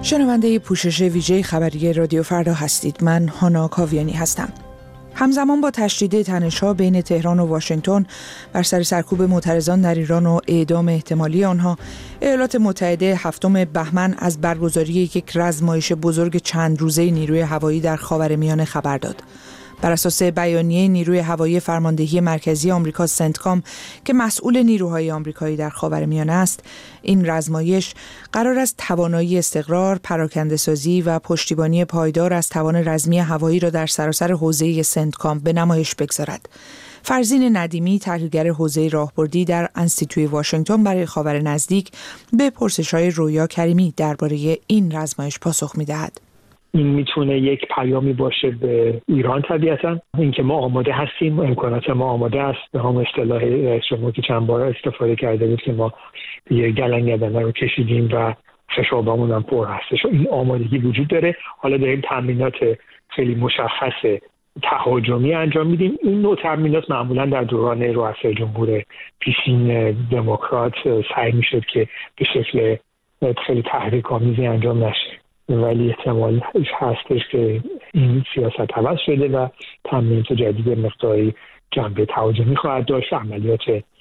شنونده پوشش ویژه خبری رادیو فردا هستید. من هانا کاویانی هستم. همزمان با تشدید تنش‌ها بین تهران و واشنگتن بر سر سرکوب معترضان در ایران و اعدام احتمالی آنها، ایالات متحده 7 بهمن از برگزاری یک رزمایش بزرگ چند روزه نیروی هوایی در خاورمیانه خبر داد. بر اساس بیانیه نیروی هوایی فرماندهی مرکزی آمریکا سنتکام که مسئول نیروهای آمریکایی در خاورمیانه است، این رزمایش قرار است توانایی استقرار، پراکنده‌سازی و پشتیبانی پایدار از توان رزمی هوایی را در سراسر حوزه سنتکام به نمایش بگذارد. فرزین ندیمی، تحلیلگر حوزه راهبردی در انستیتوی واشنگتن برای خاور نزدیک، به پرسش‌های رویا کریمی درباره این رزمایش پاسخ می‌دهد. این میتونه یک پیامی باشه به ایران. طبیعتا اینکه ما آماده هستیم، امکانات ما آماده است. به هم اصطلاح رئیس جمهور که چند بار استفاده کرده بود که ما یه گلنگ بدن رو کشیدیم و خشابمون هم پر هستش. این آمادگی وجود داره. حالا داریم تمرینات خیلی مشخص تهاجمی انجام میدیم. این نوع تمرینات معمولا در دوران رؤسای جمهور پیشین دموکرات سعی میشد که به شکل خیلی تحریک‌آمیزی انجام نشه، ولی احتمال هستش که این سیاست عوض شده و تمرینات جدید مقداری جنبه تهاجمی خواهد داشت، عملیات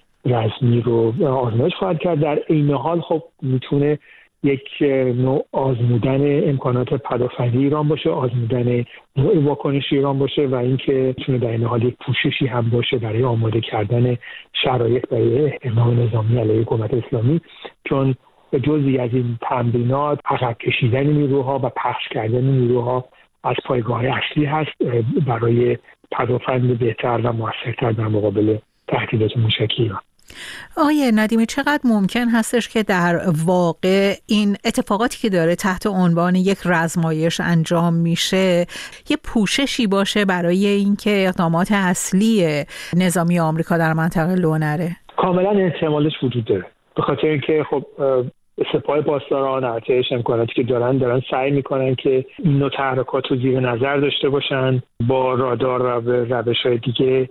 رزمی رو آزمایش خواهد کرد. در این حال خب میتونه یک نوع آزمودن امکانات پدافندی ایران باشه، آزمودن نوع واکنش ایران باشه و اینکه میتونه در این حال یک پوششی هم باشه برای آماده کردن شرایط برای اقدام نظامی علیه حکومت اسلامی، چون جزئی از این تمرینات عقب کشیدن نیروها و پخش کردن نیروها از پایگاه اصلی هست برای پدافند بهتر و موثرتر در مقابل تهدیدات موشکی ایران. آقای ندیمی، چقدر ممکن هستش که در واقع این اتفاقاتی که داره تحت عنوان یک رزمایش انجام میشه یه پوششی باشه برای اینکه اقدامات اصلی نظامی آمریکا در منطقه لو نره؟ کاملا احتمالش وجود داره، به خاطر اینکه خب سپاه پاسداران، ارتش، امکاناتی که دارن سعی میکنن که این نوع تحرکات رو زیر نظر داشته باشن با رادار و روش‌های دیگه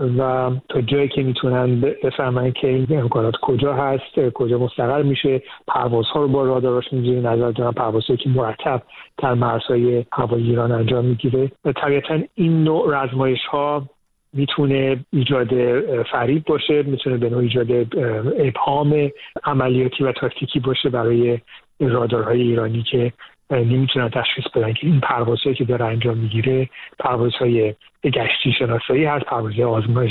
و تا جایی که میتونن بفهمن که این امکانات کجا هست، کجا مستقر میشه، پروازها رو با رادارشون زیر نظر دارن، پروازهایی که مرتب در مرزهای هوایی ایران انجام میگیره. طبیعتا این نوع رزمایش‌ها میتونه ایجاد فریب باشه، میتونه به نوع ایجاد ابهام عملیاتی و تاکتیکی باشه برای رادارهای ایرانی که نمیتونن تشخیص بدن که این پروازهایی که داره انجام میگیره پروازهای گشتی شناسایی هست، پروازهای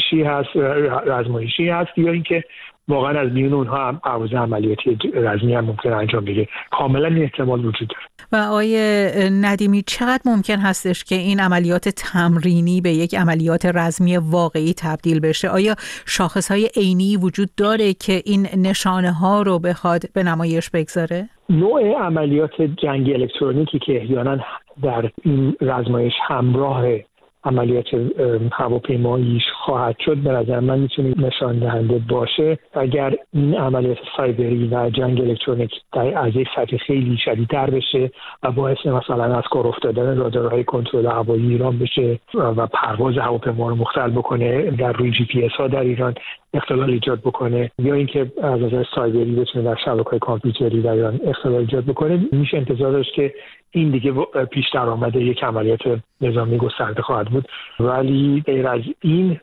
آزمایشی هست یا اینکه واقعا از میون اونها هم پرواز عملیاتی رزمی هم ممکن انجام بگیره. کاملا این احتمال وجود داره. و آقای ندیمی، چقدر ممکن هستش که این عملیات تمرینی به یک عملیات رزمی واقعی تبدیل بشه؟ آیا شاخصهای عینی وجود داره که این نشانه ها رو بخواد به نمایش بگذاره؟ نوع عملیات جنگی الکترونیکی که احیانا در این رزمایش همراه عملیات هواپیماییش خواهد شد به نظر من میتونه نشان دهنده باشه. اگر این عملیات سایبری و جنگ الکترونیک از یک سطح خیلی شدیدتر بشه و باعث مثلا از کار افتادن رادارهای کنترل هوایی ایران بشه و پرواز هواپیما رو مختل بکنه، در روی جی پی اس ها در ایران اختلال ایجاد بکنه، یا اینکه از نظر سایبری بتونه در شبکه‌های کامپیوتری در ایران اختلال ایجاد بکنه، میشه انتظار داشت که این دیگه پیش درآمد یک عملیات نظامی گسترده خواهد بود. ولی غیر از این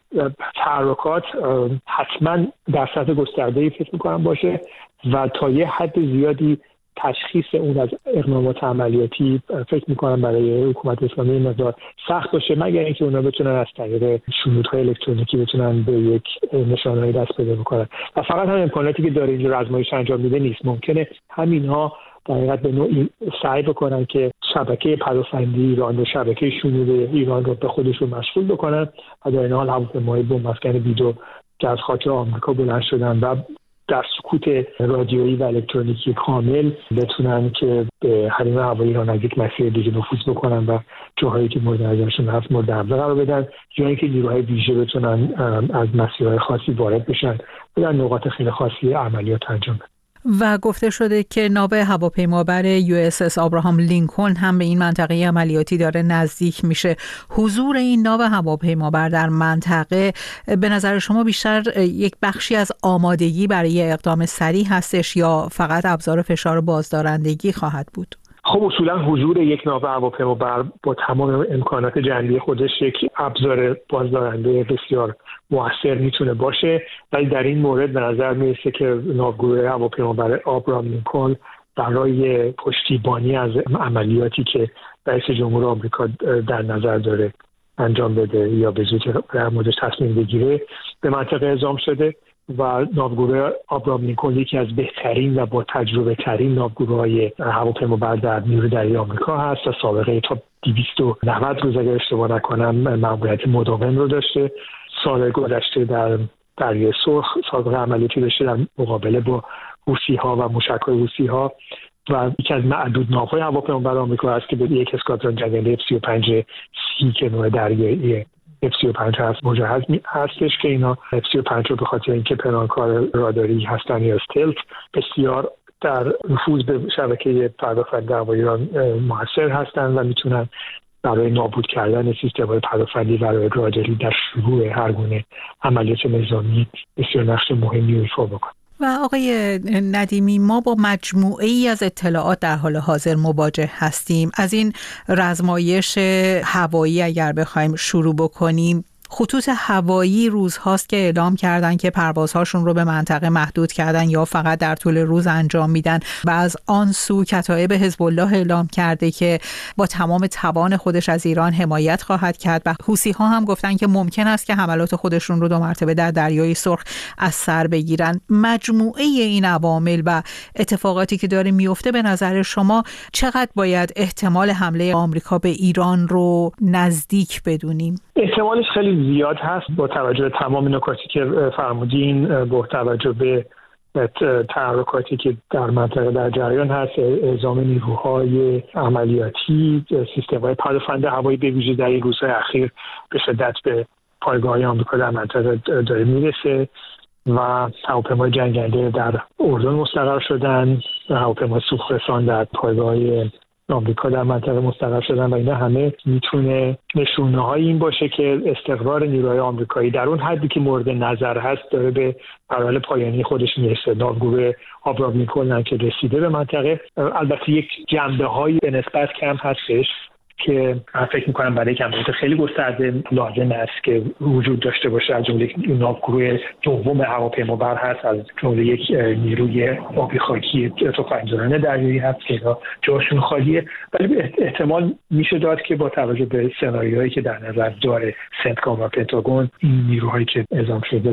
تحرکات حتما در سطح گسترده‌ای فکر می‌کنم باشه و تا یه حد زیادی تشخیص اون از اقدامات عملیاتی فکر می‌کنم برای حکومت اسلامی مقدار سخت باشه، مگر اینکه اونا بتونن از طریق شنودهای الکترونیکی بتونن به یک نشانه‌ای دست پیدا بکنن. و فقط هم امکاناتی که داره اینجا رزمایش انجام میده نیست، ممکنه همینها در حقیقت به نوعی سعی بکنن که شبکه پدافندی ایران و شبکه شنود ایران رو به خودشون مشغول بکنن و در این حال هواپیمای بمب افکن بیدو که از خاک آمریکا بلند شدن و در سکوت رادیویی و الکترونیکی کامل بتونن که به حریم هوایی ایران از یک مسیر دیگه نفوذ بکنن و جاهایی که مورد نظرشون هست مورد حمله قرار بدن، جایی که نیروهای ویژه بتونن از مسیرهای خاصی وارد بشن و در نقاط خیلی خاصی عملیات انجام بدن. و گفته شده که ناو هواپیمابر USS آبراهام لینکلن هم به این منطقه عملیاتی داره نزدیک میشه. حضور این ناو هواپیمابر در منطقه به نظر شما بیشتر یک بخشی از آمادگی برای اقدام سریع هستش یا فقط ابزار فشار بازدارندگی خواهد بود؟ خب اصولا حضور یک ناو هواپیمابر با تمام امکانات جنگی خودش یک ابزار بازدارنده بسیار مؤثر میتونه باشه، ولی در این مورد به نظر میرسه که ناوگروه هواپیمابر آبرام لینکلن برای پشتیبانی از عملیاتی که رئیس جمهور آمریکا در نظر داره انجام بده یا به زودی در موردش تصمیم بگیره به منطقه اعزام شده و ناوگروه آبرام لینکلن یکی از بهترین و با تجربه ترین ناوگروه‌های هواپیمابر در نیروی دریایی آمریکا هست و سابقه تا 290 روز اگر اشتباه نکنم مأموریت مداوم رو داشته. سال گذشته در دریای سرخ سابقه عملیاتی داشته در مقابله با حوثی‌ها و موشک‌های حوثی‌ها و یکی از معدود ناوهای هواپیمابر آمریکا هست که به یک اسکادران جنگنده F-35C که نوع دریایی F-35 هست مجهز هستش که اینا F-35 رو به خاطر اینکه پنهانکار راداری هستن یا استلت بسیار در نفوذ به شبکه پرداختن هوایی ایران موثر هستن و میتونن برای نابود کردن سیستم‌های پرداختنی برای راداری در شروع هر گونه عملیات نظامی بسیار نقش مهمی ایفا بکنن. و آقای ندیمی، ما با مجموعه ای از اطلاعات در حال حاضر مواجه هستیم. از این رزمایش هوایی اگر بخوایم شروع بکنیم، خطوط هوایی روزهاست که اعلام کردن که پروازهاشون رو به منطقه محدود کردن یا فقط در طول روز انجام میدن و از آن سو کتایب حزب الله اعلام کرده که با تمام توان خودش از ایران حمایت خواهد کرد و حوثی‌ها هم گفتن که ممکن است که حملات خودشون رو 2 مرتبه در دریای سرخ از سر بگیرن. مجموعه این عوامل و اتفاقاتی که داره میفته به نظر شما چقدر باید احتمال حمله آمریکا به ایران رو نزدیک بدونیم؟ احتمالش خیلی زیاد هست با توجه به تمام نکاتی که فرمودین، با توجه به تحرکاتی که در منطقه در جریان هست، اعزام نیروهای عملیاتی، سیستم‌های پرداختن هوایی به ویژه در این روزهای اخیر به شدت به پایگاه‌های آمریکا در منطقه داره میرسه و هواپیمای جنگنده در اردن مستقر شدن، هواپیمای سوخت‌رسان در پایگاه‌های آمریکا در منطقه مستقر شدن و اینا همه میتونه نشونه‌های این باشه که استقرار نیروهای آمریکایی در اون حدی که مورد نظر هست داره به مراحل پایانی خودش میرسه. ناوگروه آبرام لینکلن که رسیده به منطقه، البته یک جنبه‌هایی به نسبت کم هستش که فکر می‌کنم برای یک عملیات خیلی گسترده لازم است که وجود داشته باشه. از جمله ناوگروه دوم هواپیمابر هست، از جمله یک نیروی آبی خاکی تفنگزنان دریایی هست که جاشون خالیه، ولی احتمال میشه داد که با توجه به سناریوهایی که در نظر داره سنتکام و پنتاگون این نیروهایی که اعزام شده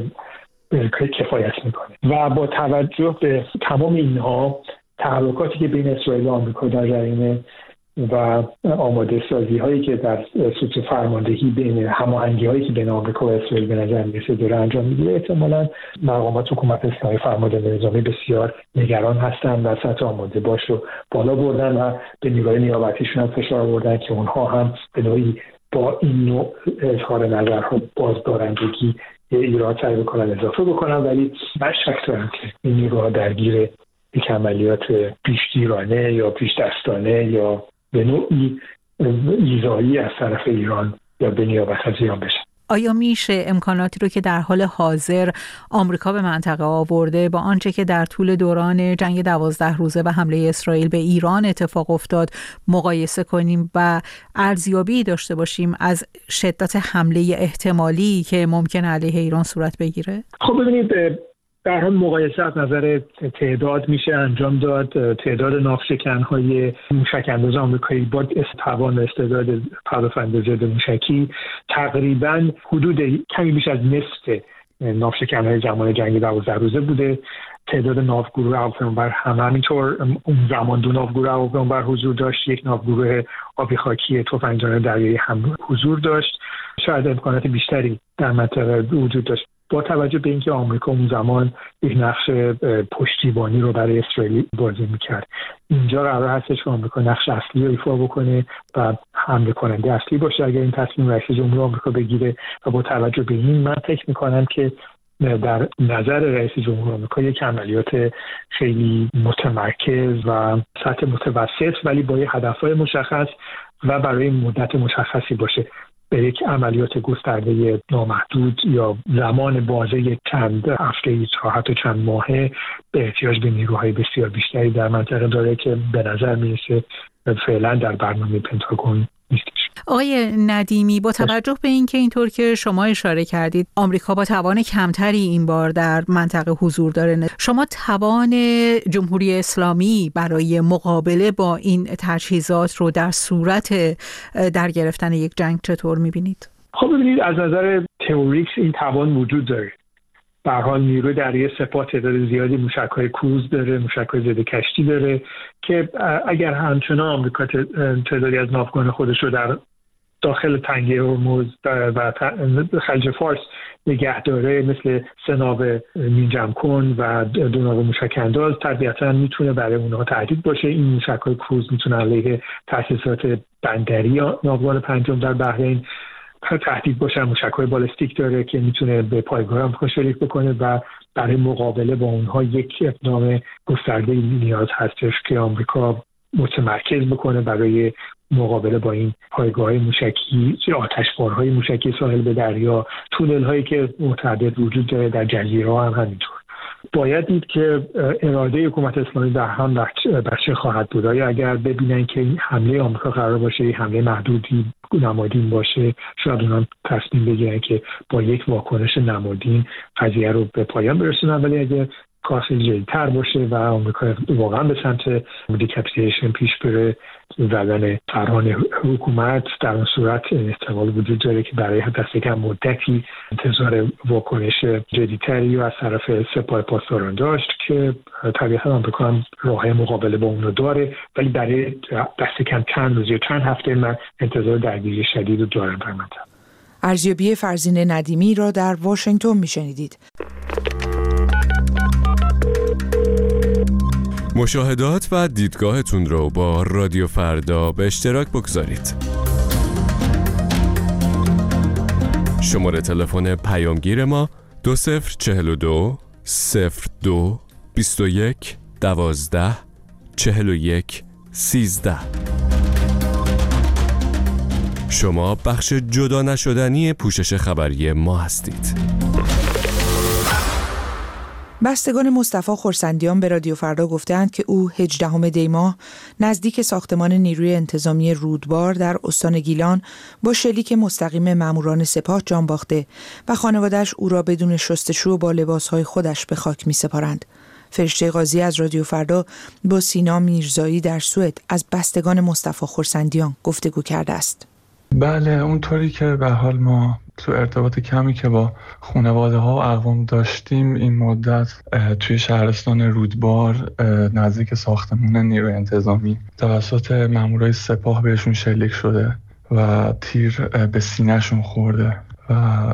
کفایت میکنه و با توجه به تمام اینها تحرکاتی که بین اسرائیل و آمریکا در جریانه و آماده سازی هایی که در سطح فرماندهی بین هماهنگی هایی که بین آمریکا و اسرائیل به نظر میرسه داره انجام میگیره، احتمالاً مقامات حکومت اسلامی فرمانده نظامی بسیار نگران هستن و سطح آماده باش رو بالا بردن و به نیروهای نیابتیشون هم فشار آوردن که اونها هم به نوعی با این نوع اظهار نظرها بازدارندگی ایران سعی بکنن اضافه بکنن، ولی من شک دارم که این نیروها درگیر یک عملیات پیشگیرانه یا پیش دستانه یا به نوعی ایذایی از طرف ایران یا به نیابت از ایران بشه. آیا میشه امکاناتی رو که در حال حاضر آمریکا به منطقه آورده با آنچه که در طول دوران جنگ 12 روزه و حمله اسرائیل به ایران اتفاق افتاد مقایسه کنیم و ارزیابی داشته باشیم از شدت حمله احتمالی که ممکن علیه ایران صورت بگیره؟ خب ببینید، در حال مقایسه از نظر تعداد میشه انجام داد. تعداد ناوشکن‌های موشک‌انداز آمریکایی با توان استعداد پدافند ضد موشکی تقریباً حدود کمی بیش از نصف ناوشکن‌های زمان جنگ 12 روزه بوده. تعداد ناوگروه هواپیمابر هم همینطور. اون زمان 2 ناوگروه هواپیمابر حضور داشت، 1 ناوگروه آبی خاکی تفنگزنان دریایی هم حضور داشت. شاید امکانات بیشتری در منطقه وجود داشت. با توجه به اینکه آمریکا اون زمان یک نقش پشتیبانی رو برای اسرائیل بازی میکرد، اینجا قرار هستش که آمریکا نقش اصلی رو ایفا بکنه و حمله کننده اصلی باشه اگر این تصمیم رئیس جمهور آمریکا بگیره. و با توجه به این من فکر میکنم که در نظر رئیس جمهور آمریکا یک عملیات خیلی متمرکز و سطح متوسط ولی با یه هدفهای مشخص و برای مدت مشخصی باشه. به یک عملیات گسترده نامحدود یا زمان بازه چند هفته تا حتی چند ماهه به احتیاج به نیروهای بسیار بیشتری در منطقه داره که به نظر میرسه فعلا در برنامه پنتاگون نیستش. آقای ندیمی، با توجه به اینکه اینطور که شما اشاره کردید آمریکا با توان کمتری این بار در منطقه حضور داره، شما توان جمهوری اسلامی برای مقابله با این تجهیزات رو در صورت در گرفتن یک جنگ چطور می‌بینید؟ خب ببینید، از نظر تئوریک این توان وجود داره. به هر حال نیروی دریایی سپاه تعداد زیادی موشک‌های کروز داره، موشک‌های ضد کشتی داره که اگر همچنان آمریکا تعدادی از ناوگان خودش رو در داخل تنگه هرمز و خلیج فارس نگه داره، مثل 3 ناو مینجمکن و 2 ناو موشک انداز، طبیعتاً میتونه برای اونها تهدید باشه. این موشک‌های کروز میتونه علیه تأسیسات بندری ناوگان پنجم در بحرین تهدید باشه. موشک‌های بالستیک داره که میتونه به پایگاه هم شلیک بکنه و برای مقابله با اونها یک اقدام گسترده نیاز هستش که آمریکا متمرکز بکنه برای مقابله با این پایگاه‌های موشکی، آتشبارهای موشکی ساحل به دریا، تونل‌هایی که متعدد وجود داره در جزیره هم همینطور. باید دید که اراده حکومت اسلامی در هم بر چه خواهد بود. آیا اگر ببینن که این حمله آمریکا قرار باشه حمله محدودی نمادین باشه، شاید اونها تصمیم بگیرن که با یک واکنش نمادین قضیه رو به پایان برسونن. ولی اگر کار خیلی جدی‌تر باشه و آمریکا واقعا به سمت دیکاپیتیشن پیش بره، زدن فرهان حکومت، در اون صورت احتمال وجود داره که برای دست کم مدتی انتظار واکنش جدی‌تری و از طرف سپاه پاسداران داشت که طبیعتا آمریکا هم راه مقابله با اونو داره، ولی برای دست کم چند روز یا چند هفته من انتظار درگیری شدید رو دارم در منطقه. ارزیابی فرزین ندیمی را در واشنگتن میشنیدید. مشاهدات و دیدگاهتون رو با رادیو فردا به اشتراک بگذارید. شماره تلفن پیامگیر ما 2042 02 21 12 41 13. شما بخش جدا نشدنی پوشش خبری ما هستید. بستگان مصطفی خرسندیان به رادیو فردا گفتند که او 18 دی ماه نزدیک ساختمان نیروی انتظامی رودبار در استان گیلان با شلیک مستقیم ماموران سپاه جان باخته و خانواده‌اش او را بدون شستشو با لباسهای خودش به خاک می‌سپارند. فرشته قاضی از رادیو فردا با سینا میرزایی در سوئد از بستگان مصطفی خرسندیان گفتگو کرده است. بله، اونطوری که به حال ما تو ارتباط کمی که با خانواده ها و اقوام داشتیم این مدت توی شهرستان رودبار نزدیک ساختمان نیروی انتظامی توسط مامورای سپاه بهشون شلیک شده و تیر به سینه‌شون خورده و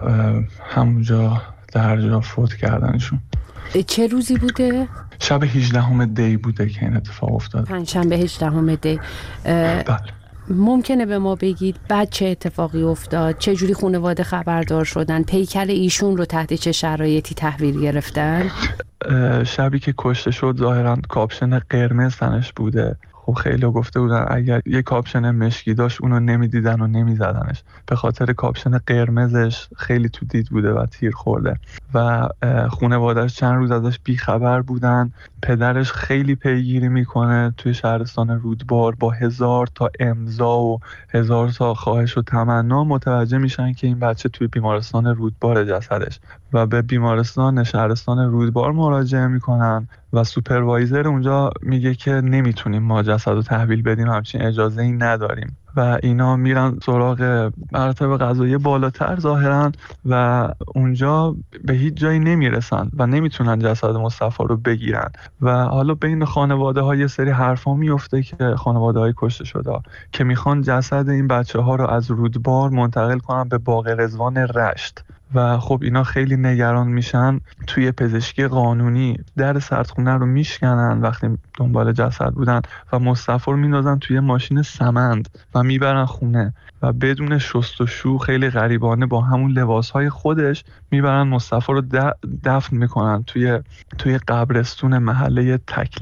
همونجا در جا فوت کردنشون. چه روزی بوده؟ شب 18 دی بوده که این اتفاق افتاد. پنجشنبه 18 دی. بله. ممکنه به ما بگید بعد چه اتفاقی افتاد؟ چه جوری خانواده خبردار شدن؟ پیکر ایشون رو تحت چه شرایطی تحویل گرفتن؟ شبی که کشته شد ظاهراً کاپشن قرمز تنش بوده. خب خیلی گفته بودن اگر یک کاپشن مشکی داشت اونو نمیدیدن و نمیزدنش، به خاطر کاپشن قرمزش خیلی تو دید بوده و تیر خورده و خانواده‌اش چند روز ازش بیخبر بودن. پدرش خیلی پیگیری میکنه توی شهرستان رودبار، با 1000 تا امضا و 1000 تا خواهش و تمنا متوجه میشن که این بچه توی بیمارستان رودبار جسدش و به بیمارستان شهرستان رودبار مراجعه میکنن و سوپروایزر اونجا میگه که نمیتونیم ما جسد رو تحویل بدیم، همچین اجازه ای نداریم و اینا میرن سراغ مراتب قضایی بالاتر ظاهرا و اونجا به هیچ جایی نمیرسن و نمیتونن جسد مصطفی رو بگیرن و حالا بین خانواده ها یه سری حرفا میفته که خانواده های کشته شده که میخوان جسد این بچه ها رو از رودبار منتقل کنن به باغ رضوان رشت و خب اینا خیلی نگران میشن. توی پزشکی قانونی در سردخونه رو میشکنن وقتی دنبال جسد بودن و مصطفی رو میندازن توی ماشین سمند و میبرن خونه و بدون شستشو خیلی غریبانه با همون لباسهای خودش میبرن مصطفی رو دفن میکنن توی قبرستون محله تکلیم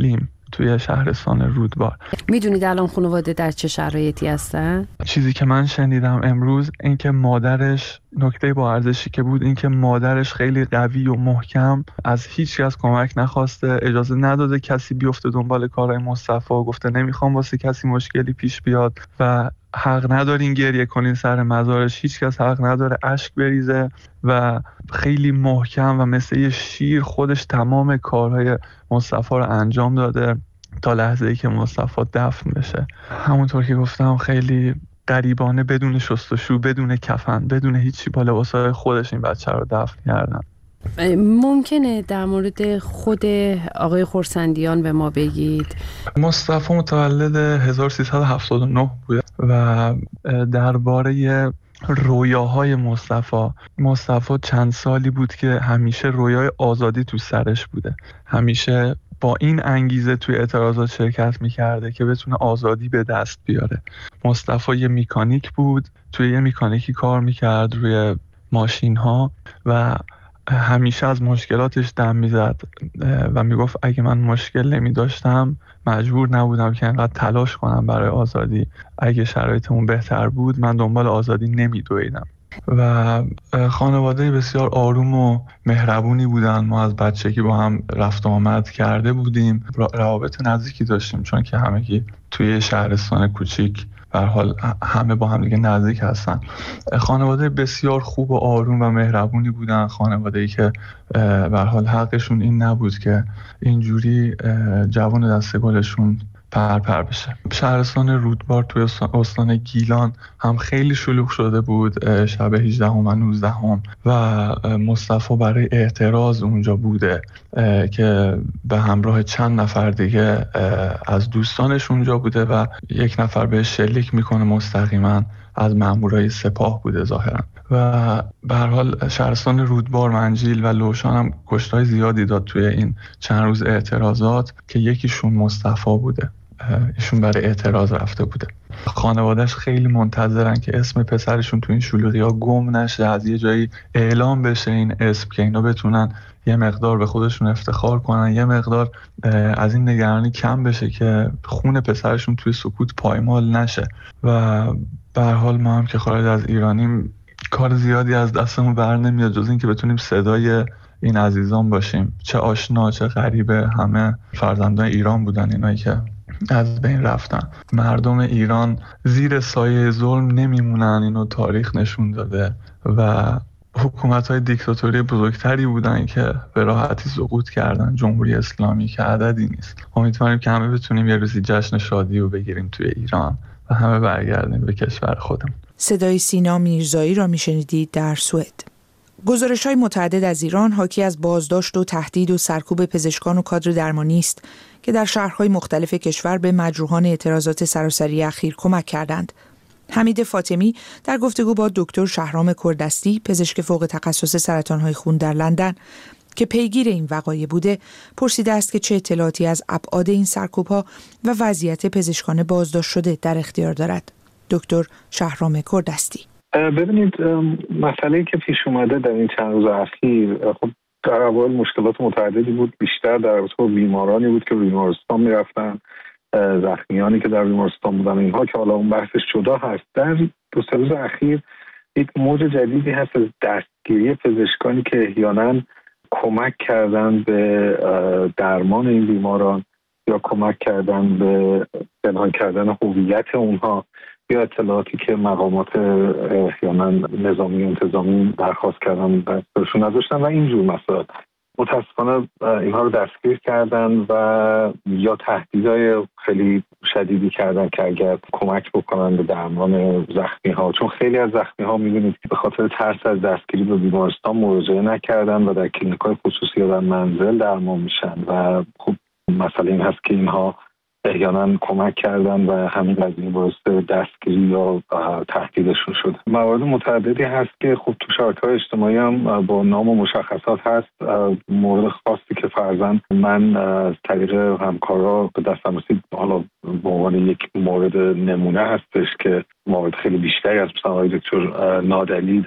توی شهرستان رودبار. میدونید الان خانواده در چه شرایطی هستن؟ چیزی که من شنیدم امروز این که مادرش، نکته با ارزشی که بود این که مادرش خیلی قوی و محکم از هیچ کس کمک نخواسته، اجازه نداده کسی بیفته دنبال کارهای مصطفی، گفته نمیخوام واسه کسی مشکلی پیش بیاد و حق ندارین گریه کنین سر مزارش، هیچ کس حق نداره اشک بریزه و خیلی محکم و مثل یه شیر خودش تمام کارهای مصطفی رو انجام داده تا لحظه‌ای که مصطفی دفن بشه. همونطور که گفتم خیلی غریبانه بدون شستشو، بدون کفن، بدون هیچی با لباسای خودش این بچه رو دفن کردن. ممکنه در مورد خود آقای خورسندیان به ما بگید؟ مصطفی متولد 1379 بوده و درباره رویاهای مصطفی چند سالی بود که همیشه رویای آزادی تو سرش بوده، همیشه با این انگیزه توی اعتراضات شرکت میکرده که بتونه آزادی به دست بیاره. مصطفی یه مکانیک بود، توی یه مکانیکی کار میکرد روی ماشین ها و همیشه از مشکلاتش دم میزد و میگفت اگه من مشکل نمی داشتم مجبور نبودم که انقدر تلاش کنم برای آزادی، اگه شرایطمون بهتر بود من دنبال آزادی نمی دویدم. و خانواده بسیار آروم و مهربونی بودن. ما از بچگی با هم رفت و آمد کرده بودیم، روابط نزدیکی داشتیم چون که همگی توی شهرستان کوچیک به هر حال همه با هم دیگه نزدیک هستن. خانواده بسیار خوب و آروم و مهربونی بودن، خانواده‌ای که به هر حال حقشون این نبود که اینجوری جوان دستگلشون پر بشه. شهرستان رودبار توی استان گیلان هم خیلی شلوغ شده بود شب 18 و 19 و مصطفی برای اعتراض اونجا بوده که به همراه چند نفر دیگه از دوستانش اونجا بوده و یک نفر بهش شلیک میکنه مستقیما از مامورای سپاه بوده ظاهرا و به هر حال شهرستان رودبار، منجیل و لوشان هم کشتای زیادی داد توی این چند روز اعتراضات که یکیشون مصطفی بوده، ایشون برای اعتراض رفته بوده. خانوادهش خیلی منتظرن که اسم پسرشون تو این شلوغی ها گم نشه، از یه جایی اعلام بشه این اسم که اینا بتونن یه مقدار به خودشون افتخار کنن، یه مقدار از این نگرانی کم بشه که خون پسرشون توی سکوت پایمال نشه. و به هر حال ما هم که خارج از ایرانیم کار زیادی از دستمون بر نمیاد جز این که بتونیم صدای این عزیزان باشیم، چه آشنا چه غریبه، همه فرزندان ایران بودن اینایی که از بین رفتن. مردم ایران زیر سایه ظلم نمیمونن، اینو تاریخ نشون داده و حکومت‌های دیکتاتوری بزرگتری بودن که به راحتی سقوط کردن، جمهوری اسلامی که عددی نیست. امیدواریم که همه بتونیم یه روزی جشن شادی رو بگیریم توی ایران و همه برگردیم به کشور خودمون. صدای سینا میرزایی را میشنیدید در سوئد. گزارش‌های متعدد از ایران حاکی از بازداشت و تهدید و سرکوب پزشکان و کادر درمانی است که در شهرهای مختلف کشور به مجروحان اعتراضات سراسری اخیر کمک کردند. حمید فاطمی در گفتگو با دکتر شهرام کردستی، پزشک فوق تخصص سرطان‌های خون در لندن که پیگیر این وقایع بوده، پرسیده است که چه اطلاعاتی از ابعاد این سرکوب‌ها و وضعیت پزشکان بازداشت شده در اختیار دارد. دکتر شهرام کردستی: ببینید، مسئله‌ای که پیش اومده در این چند روز اخیر، خب در اول مشکلات متعددی بود، بیشتر در رابطه با بیمارانی بود که بیمارستان میرفتن، زخمیانی که در بیمارستان بودن، اینها که حالا اون بحثش جدا هست. در دو سه روز اخیر یک موج جدیدی هست از دستگیری پزشکانی که احیانا کمک کردن به درمان این بیماران یا کمک کردن به پنهان کردن هویت اونها یا اطلاعاتی که مقامات احیانا نظامی و انتظامی درخواست کردن برشون نداشتن و اینجور مسائل. متاسفانه اینها رو دستگیر کردن و یا تهدیدهای خیلی شدیدی کردن که اگر کمک بکنن به درمان زخمی ها، چون خیلی از زخمی ها می‌بینید که به خاطر ترس از دستگیری به بیمارستان مراجعه نکردن و در کلینیک‌های خصوصی یا در منزل درمان میشن و خب مسئله این هست که اینها احیانا کمک کردن و همین قضیه باعث دستگیری یا تهدیدشون شد. موارد متعددی هست که خب تو شبکه‌های اجتماعی هم با نام و مشخصات هست. مورد خاصی که فرضاً من از طریق همکارا به دستم رسید، حالا به عنوان یک مورد نمونه هستش که موارد خیلی بیشتری از مثلا آقای دکتر نادعلی در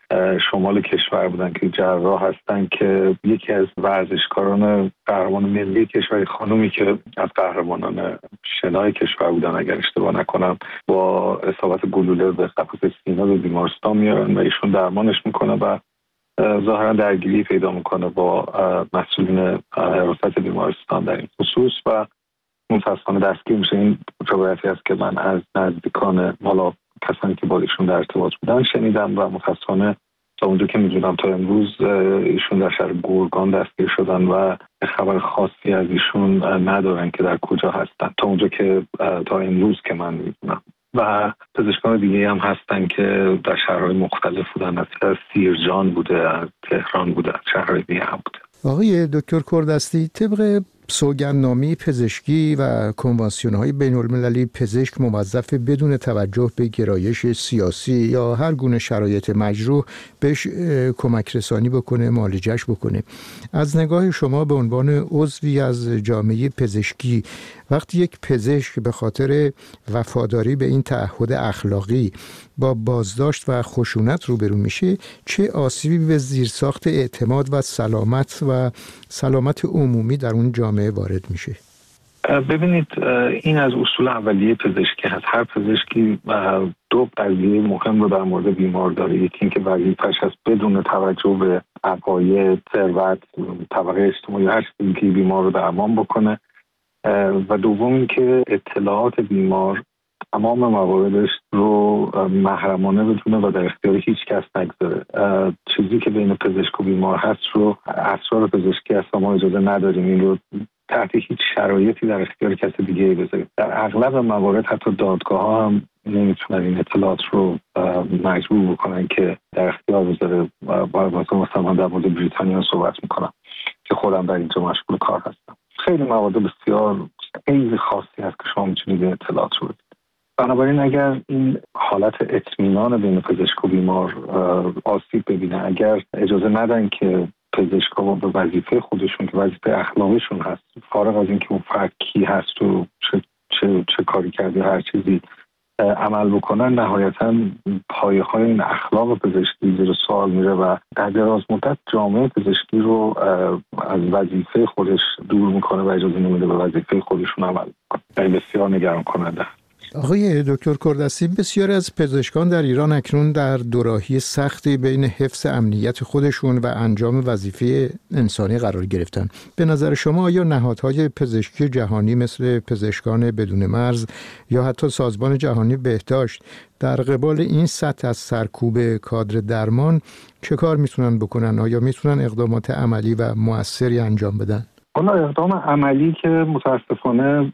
شمال کشور بودن که جراح هستن که یکی از ورزشکاران قهرمان ملی کشور، خانومی که از قهرمانان شنای کشور بودن اگر اشتباه نکنم، با اصابت گلوله به قفسه سینه به بیمارستان میارن و ایشون درمانش میکنه و ظاهرا درگیری پیدا میکنه با مسئولین حراست بیمارستان در این خصوص و متاسفانه دستگیر میشه. این روایتی است که من از نزدیکان حالا کسانی که با ایشون در ارتباط بودن شنیدم و متاسفانه تا اونجا که میدونم تا امروز ایشون در شهر گرگان دستگیر شدن و خبر خاصی از ایشون ندارن که در کجا هستن تا اونجا که تا امروز که من میدونم. و پزشکان دیگه هم هستن که در شهرهای مختلف بودن، از سیرجان بوده، از تهران بوده، از شهرهای دیگه هم بوده. آقای دکتر کوردستی، طبق سوگندنامه پزشکی و کنوانسیون‌های بین‌المللی پزشک موظف بدون توجه به گرایش سیاسی یا هر گونه شرایط مجروح بهش کمک رسانی بکنه، معالجهش بکنه. از نگاه شما به عنوان عضوی از جامعه پزشکی، وقتی یک پزشک به خاطر وفاداری به این تعهد اخلاقی با بازداشت و خشونت روبرو میشه، چه آسیبی به زیرساخت اعتماد و سلامت عمومی در اون جامعه وارد میشه؟ ببینید، این از اصول اولیه پزشکی هست. هر پزشکی دو قضیه مهم رو در مورد بیمار داره. یکی این که وظیفه‌اش هست بدون توجه به عقاید، ثروت، طبقه اجتماعی، هر چیزی که بیمار رو درمان بکنه، و دوم این که اطلاعات بیمار تمام مواردش رو محرمانه بدونه و در اختیار هیچ کس نگذاره. چیزی که بین پزشک و بیمار هست رو اسرار پزشکی هست و ما اجازه نداریم این رو تحت هیچ شرایطی در اختیار کسی دیگه بذاریم. در اغلب موارد حتی دادگاه‌ها هم نمیتونن این اطلاعات رو مجبور بکنن که در اختیار بذاره. مثلا من در مورد بریتانیا صحبت میکنم که خودم در اینجا مشغول کار هستم. خیلی موارد بسیار خیلی خاصی هست که شما میتونید این اطلاعات رو بدید. بنابراین اگر این حالت اطمینان بین پزشک و بیمار آسیب ببینه، اگر اجازه ندن که پزشک‌ها به وظیفه خودشون که وظیفه اخلاقیشون هست، فارغ از اینکه اون فرد کی هست و چه کاری کرده هر چیزی عمل بکنن، نهایتاً پایه‌های این اخلاق پزشکی زیر سوال میره و در دراز مدت جامعه پزشکی رو از وظیفه خودش دور میکنه و اجازه نمیده به وظیفه خودشون عمل کنه. بسیار نگران کننده. آقای دکتر کوردستی، بسیاری از پزشکان در ایران اکنون در دوراهی سختی بین حفظ امنیت خودشون و انجام وظیفه انسانی قرار گرفتن. به نظر شما آیا نهادهای پزشکی جهانی مثل پزشکان بدون مرز یا حتی سازمان جهانی بهداشت در قبال این سطح از سرکوب کادر درمان چه کار میتونن بکنن؟ آیا میتونن اقدامات عملی و مؤثری انجام بدن؟ حالا اقدام عملی که متاسفانه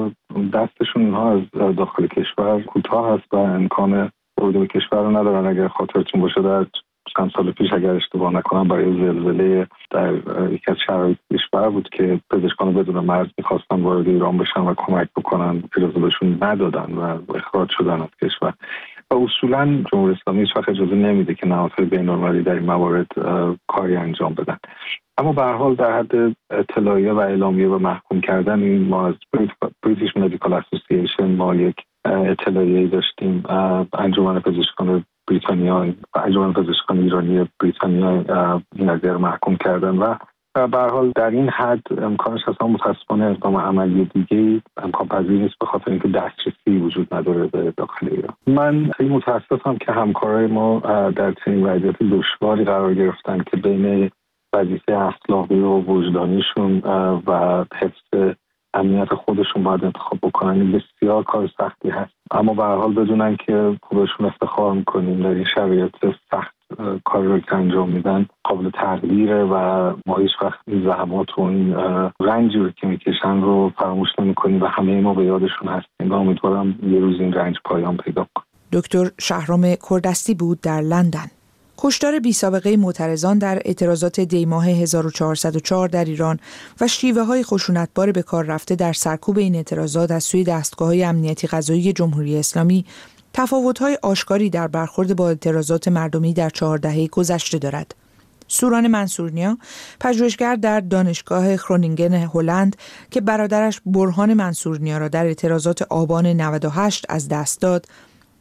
دستشون اینها از داخل کشور کوتاه هست و امکان ورود به کشور رو ندارن. اگر خاطرتون باشه در چند سال پیش اگر اشتباه نکنم برای زلزله در یکی از شرایط کشور بود که پزشکان بدون مرز میخواستن وارد ایران بشن و کمک بکنن، اجازه بهشون ندادن و اخراج شدن از کشور. و اصولا جمهوری اسلامی هیچ وقت اجازه نمیده که نهادهای بین‌المللی در این موارد کاری انجام بدن. اما به هر حال در حد اطلاعیه و اعلامیه و محکوم کردن این، ما از بریتیش مدیکال اسوسییشن ما یک اطلاعیه داشتیم، انجمن پزشکان بریتانیا، انجمن پزشکان ایرانی بریتانیا این قضیه رو محکوم کردن و به هر حال در این حد امکانش هست. متاسفانه اقدام عملی دیگه امکان پذیر نیست به خاطر اینکه دسترسی وجود نداره به داخل ایران. من خیلی متاسفم که همکارای ما در چنین وضعیت دشواری قرار گرفتن که بین وظیفه اخلاقی و وجدانیشون و حفظ امنیت خودشون باید انتخاب بکنن. بسیار کار سختی هست، اما به هر حال بدونن که خودشون افتخار میکنیم در این شرایط سخت کار رو که انجام میدن قابل تقدیره و ما هیچ وقت این زحمات و این رنجی رو که میکشن رو فراموش نمیکنیم و همه ما به یادشون هستیم و امیدوارم یه روز این رنج پایان پیدا کنه. دکتر شهرام کوردستی بود در لندن. کشتار بی سابقه معترضان در اعتراضات دیماه 1404 در ایران و شیوه‌های خشونتبار به کار رفته در سرکوب این اعتراضات از سوی دستگاه‌های امنیتی قضایی جمهوری اسلامی تفاوت‌های آشکاری در برخورد با اعتراضات مردمی در 4 دهه گذشته دارد. سوران منصورنیا، پژوهشگر در دانشگاه گرونینگن هلند که برادرش برهان منصورنیا را در اعتراضات آبان 98 از دست داد،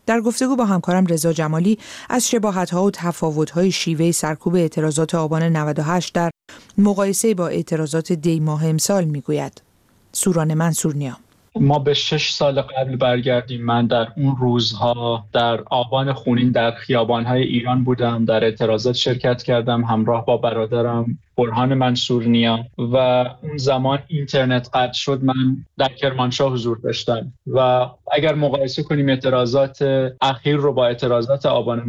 در گفتگو با همکارم رضا جمالی از شباهت‌ها و تفاوت‌های شیوه سرکوب اعتراضات آبان 98 در مقایسه با اعتراضات دی ماه امسال میگوید. سوران منصورنیا: ما به 6 سال قبل برگردیم. من در اون روزها در آبان خونین در خیابان‌های ایران بودم، در اعتراضات شرکت کردم همراه با برادرم برهان منصورنیا و اون زمان اینترنت قطع شد. من در کرمانشاه حضور داشتم و اگر مقایسه کنیم اعتراضات اخیر رو با اعتراضات آبان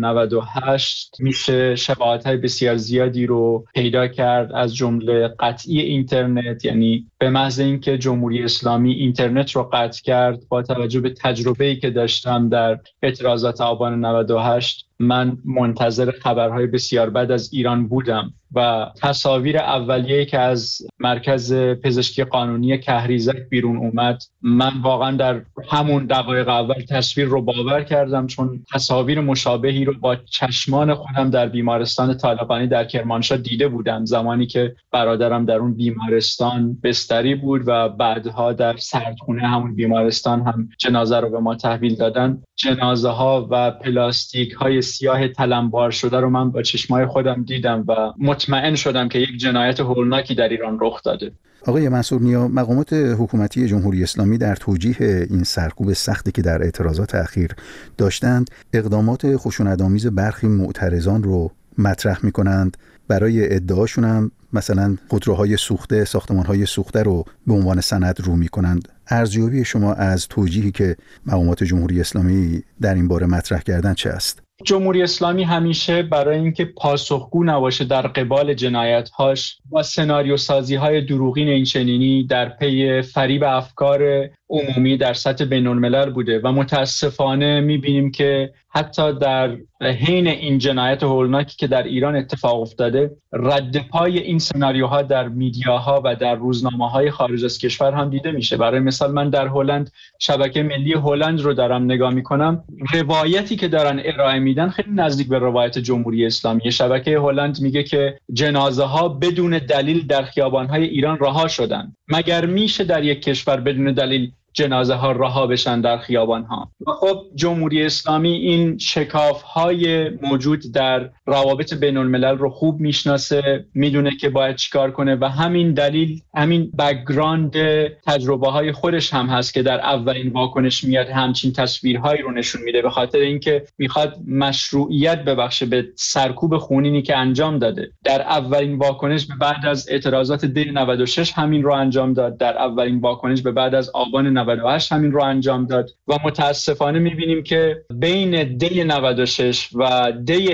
98 میشه شباهت‌های بسیار زیادی رو پیدا کرد، از جمله قطعی اینترنت. یعنی به محض اینکه جمهوری اسلامی اینترنت رو قطع کرد، با توجه به تجربه‌ای که داشتم در اعتراضات آبان 98 من منتظر خبرهای بسیار بد از ایران بودم و تصاویر اولیه‌ای که از مرکز پزشکی قانونی کهریزک بیرون اومد، من واقعا در همون دقایق اول تصویر رو باور کردم، چون تصاویر مشابهی رو با چشمان خودم در بیمارستان طالقانی در کرمانشاه دیده بودم، زمانی که برادرم در اون بیمارستان بستری بود و بعدها در سردخونه همون بیمارستان هم جنازه رو به ما تحویل دادن. جنازه ها و پلاستیک های سیاه تلمبار شده رو من با چشمای خودم دیدم و مطمئن شدم که یک جنایت هولناکی در ایران رخ داده. آقای منصورنیا، مقامات حکومتی جمهوری اسلامی در توجیه این سرکوب سختی که در اعتراضات اخیر داشتند، اقدامات خشونت‌آمیز برخی معترضان رو مطرح می‌کنند. برای ادعاشون هم مثلا خودروهای سوخته، ساختمان‌های سوخته رو به عنوان سند رو می‌کنند. ارزیابی شما از توجیهی که مقامات جمهوری اسلامی در این باره مطرح کردن چه است؟ جمهوری اسلامی همیشه برای اینکه پاسخگو نباشه در قبال جنایت‌هاش، با سناریو سازی‌های دروغین اینچنینی در پی فریب افکار عمومی در سطح بین‌الملل بوده و متاسفانه می‌بینیم که حتی در حین این جنایت هولناکی که در ایران اتفاق افتاده، رد پای این سناریوها در میدیاها و در روزنامه‌های خارج از کشور هم دیده میشه. برای مثال من در هلند شبکه ملی هلند رو دارم نگاه میکنم، روایتی که دارن ارائه میدن خیلی نزدیک به روایت جمهوری اسلامی. شبکه هلند میگه که جنازه ها بدون دلیل در خیابان‌های ایران رها شدن. مگر میشه در یک کشور بدون دلیل جنازه ها رها بشن در خیابان ها؟ و خب جمهوری اسلامی این شکاف های موجود در روابط بین الملل رو خوب میشناسه، میدونه که باید چیکار کنه و همین دلیل، همین بک‌گراند تجربه های خودش هم هست که در اولین واکنش میاد همچین تصویرهایی رو نشون میده، به خاطر اینکه میخواد مشروعیت ببخشه به سرکوب خونینی که انجام داده. در اولین واکنش به بعد از اعتراضات دی 96 همین رو انجام داد، در اولین واکنش به بعد از آبان 98 همین رو انجام داد و متاسفانه میبینیم که بین دی 96 و دی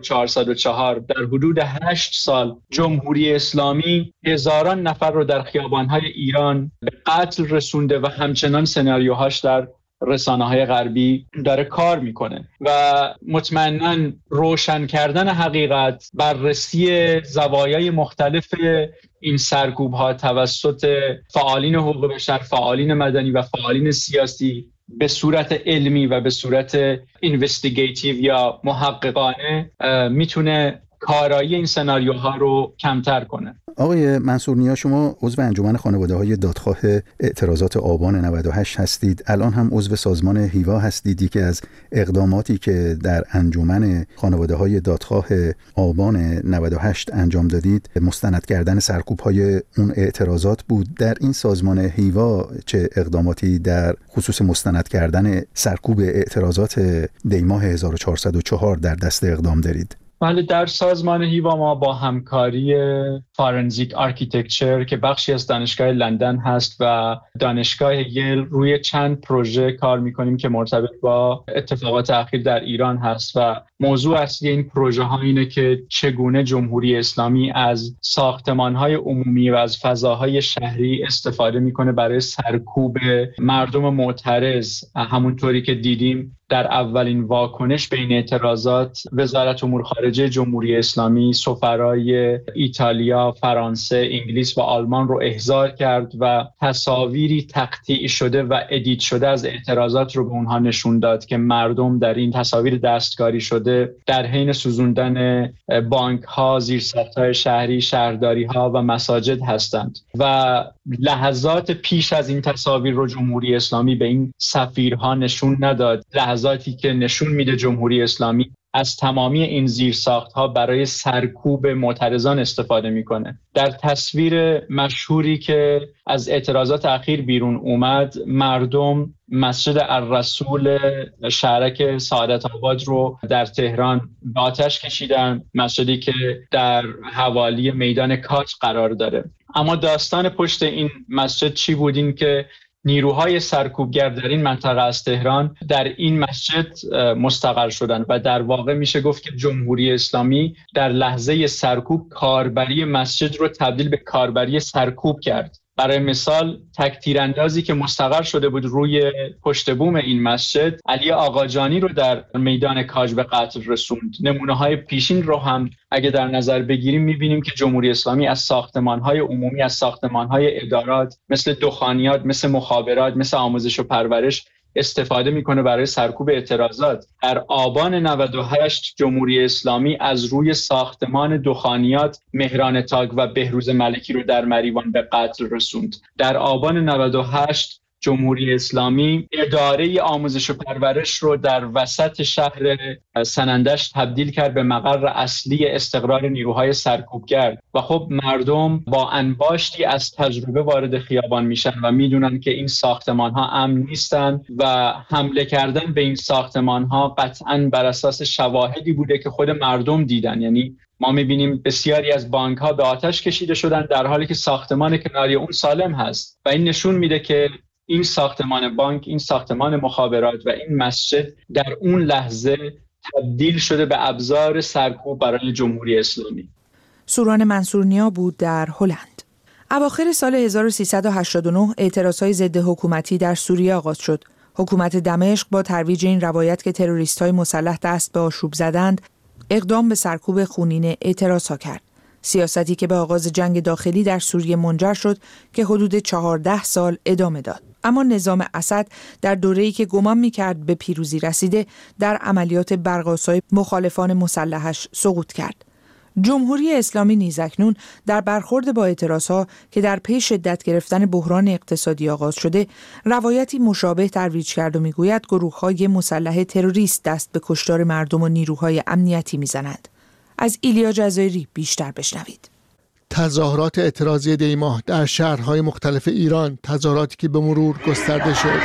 1404 در حدود 8 سال جمهوری اسلامی هزاران نفر رو در خیابان‌های ایران به قتل رسونده و همچنان سناریوهاش در رسانه‌های غربی داره کار میکنه و مطمئناً روشن کردن حقیقت، بررسی زوایای مختلف این سرکوب ها توسط فعالین حقوق بشر، فعالین مدنی و فعالین سیاسی به صورت علمی و به صورت اینوستیگیتیو یا محققانه میتونه کارایی این سناریوها رو کمتر کنه. آقای منصورنیا، شما عضو انجمن خانواده‌های دادخواه اعتراضات آبان 98 هستید. الان هم عضو سازمان هیوا هستید. یکی از اقداماتی که در انجمن خانواده‌های دادخواه آبان 98 انجام دادید مستند کردن سرکوب‌های اون اعتراضات بود. در این سازمان هیوا چه اقداماتی در خصوص مستند کردن سرکوب اعتراضات دیماه 1404 در دست اقدام دارید؟ بله، در سازمان هیوا ما با همکاری فارنزیک آرکیتکچر که بخشی از دانشگاه لندن هست و دانشگاه ییل روی چند پروژه کار میکنیم که مرتبط با اتفاقات اخیر در ایران هست و موضوع اصلی این پروژه ها اینه که چگونه جمهوری اسلامی از ساختمان‌های عمومی و از فضاهای شهری استفاده میکنه برای سرکوب مردم معترض. همونطوری که دیدیم در اولین واکنش بین اعتراضات، وزارت امور خارجه جمهوری اسلامی سفرای ایتالیا، فرانسه، انگلیس و آلمان رو احضار کرد و تصاویری تقطیع شده و ادیت شده از اعتراضات رو به اونها نشون داد که مردم در این تصاویر دستکاری شده در حین سوزوندن بانک ها، زیرساخت‌های شهری، شهرداری ها و مساجد هستند و لحظات پیش از این تصاویر رو جمهوری اسلامی به این سفیرها نشون نداد، لحظاتی که نشون میده جمهوری اسلامی از تمامی این زیرساخت‌ها برای سرکوب معترضان استفاده میکنه. در تصویر مشهوری که از اعتراضات اخیر بیرون اومد، مردم مسجد الرسول شهرک سعادت آباد رو در تهران به آتش کشیدن، مسجدی که در حوالی میدان کاج قرار داره. اما داستان پشت این مسجد چی بود؟ این که نیروهای سرکوبگر در این منطقه از تهران در این مسجد مستقر شدند و در واقع میشه گفت که جمهوری اسلامی در لحظه سرکوب کاربری مسجد رو تبدیل به کاربری سرکوب کرد. برای مثال تک تیراندازی که مستقر شده بود روی پشت بوم این مسجد، علی آقاجانی رو در میدان کاج به قتل رسوند. نمونه‌های پیشین رو هم اگه در نظر بگیریم می‌بینیم که جمهوری اسلامی از ساختمان‌های عمومی، از ساختمان‌های ادارات مثل دخانیات، مثل مخابرات، مثل آموزش و پرورش استفاده میکنه برای سرکوب اعتراضات. در آبان 98 جمهوری اسلامی از روی ساختمان دخانیات مهران تاگ و بهروز ملکی رو در مریوان به قتل رسوند. در آبان 98 جمهوری اسلامی اداره آموزش و پرورش رو در وسط شهر سنندج تبدیل کرد به مقر اصلی استقرار نیروهای سرکوبگر و خب مردم با انباشتی از تجربه وارد خیابان میشن و میدونن که این ساختمان ها امن نیستن و حمله کردن به این ساختمان ها قطعاً بر اساس شواهدی بوده که خود مردم دیدن. یعنی ما می‌بینیم بسیاری از بانک‌ها به آتش کشیده شدن در حالی که ساختمان کناری اون سالم هست و این نشون میده که این ساختمان بانک، این ساختمان مخابرات و این مسجد در اون لحظه تبدیل شده به ابزار سرکوب برای جمهوری اسلامی. سوران منصورنیا بود در هلند. اواخر سال 1389 اعتراضهای ضد حکومتی در سوریه آغاز شد. حکومت دمشق با ترویج این روایت که تروریست‌های مسلح دست به آشوب زدند، اقدام به سرکوب خونین اعتراضها کرد. سیاستی که به آغاز جنگ داخلی در سوریه منجر شد که حدود 14 سال ادامه داد. اما نظام اسد در دوره‌ای که گمان می‌کرد به پیروزی رسیده، در عملیات برق‌آسای مخالفان مسلحش سقوط کرد. جمهوری اسلامی نیز اکنون در برخورد با اعتراضها که در پی شدت گرفتن بحران اقتصادی آغاز شده، روایتی مشابه ترویج کرد و می‌گوید گروه‌های مسلح تروریست دست به کشتار مردم و نیروهای امنیتی می‌زنند. از ایلیا جزایری بیشتر بشنوید. تظاهرات اعتراضی دیماه در شهرهای مختلف ایران، تظاهراتی که به مرور گسترده شد.